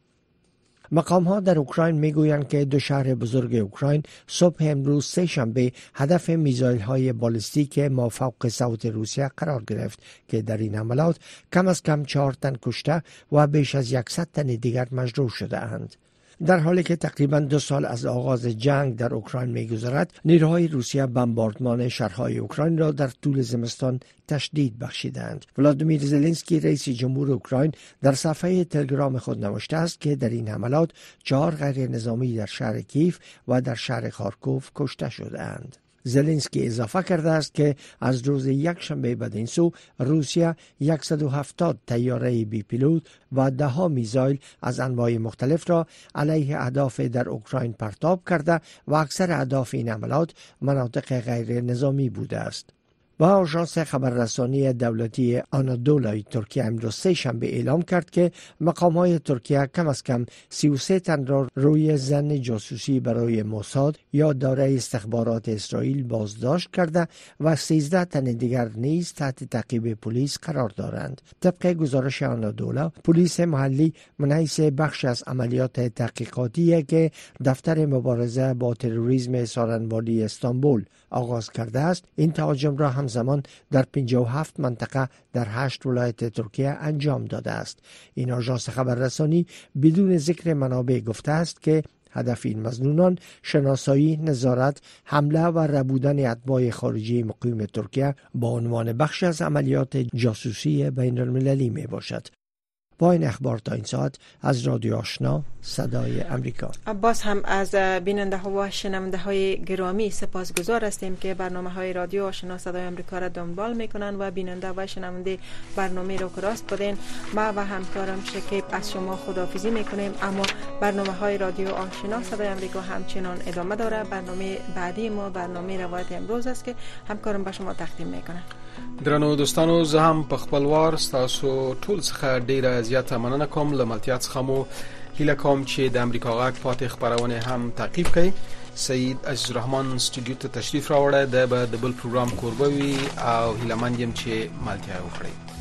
Speaker 11: مقام‌ها در اوکراین میگویند که دو شهر بزرگ اوکراین صبح امروز سه شنبه هدف میزایل‌های بالستیک مافوق صوت روسیه قرار گرفت که در این حملات کم از کم چهار تن کشته و بیش از صد تن دیگر مجروح شده اند. در حالی که تقریباً دو سال از آغاز جنگ در اوکراین می‌گذرد، نیروهای روسیه بمباردمان شهرهای اوکراین را در طول زمستان تشدید بخشیدند. ولادیمیر زلنسکی رئیس جمهور اوکراین در صفحه تلگرام خود نوشته است که در این حملات چهار غیر نظامی در شهر کیف و در شهر خارکوف کشته شدند. زلنسکی اضافه کرده است که از روز یک شنبه بعد این سو روسیه صد و هفتاد طیاره بی پیلوت و ده ها میزایل از انواع مختلف را علیه اهداف در اوکراین پرتاب کرده و اکثر اهداف این حملات مناطق غیر نظامی بوده است. و آژانس خبررسانی دولتی آنادولای ترکیه امروز سه شنبه اعلام کرد که مقام‌های ترکیه کم از کم سی و سه تن را روی ظن جاسوسی برای موساد یا دارای استخبارات اسرائیل بازداشت کرده و سیزده تن دیگر نیز تحت تعقیب پلیس قرار دارند. طبق گزارش آنادولا، پلیس محلی من حیث بخش از عملیات تحقیقاتی که دفتر مبارزه با تروریسم سارنوالی استانبول آغاز کرده است، این تهاجم را همزمان در پنجاه و هفت منطقه در هشت ولایت ترکیه انجام داده است. این آژانس خبررسانی بدون ذکر منابع گفته است که هدف این مظنونان شناسایی، نظارت، حمله و ربودن اتباع خارجی مقیم ترکیه با عنوان بخش از عملیات جاسوسی بین المللی می باشد. با این اخبار تا این ساعت از رادیو آشنا صدای امریکا.
Speaker 5: باز هم از بیننده ها و شنونده های گرامی سپاسگزار هستیم که برنامه های رادیو آشنا صدای امریکا را دنبال میکنن و بیننده و شنونده برنامه رو راست بدین. ما و همکارم شکیب از شما خداحافظی میکنیم، اما برنامه های رادیو آشنا صدای امریکا همچنان ادامه داره. برنامه بعدی ما برنامه روایت امروز است که همکارم به شما تقدیم میکنه.
Speaker 3: درنو دوستانو، زه هم په خپل وار ستاسو ټول څخه ډیره زیاته مننه کوم. له ملتیا څخه مو هیله کوم چې د امریکا غاک پاتې خبرونه هم تعقیب کړئ. سید عزیز الرحمن استودیو ته تشریف راوړی، د به د بل پروګرام کوربه وي او هیله مند یم چې ملتیا وکړئ.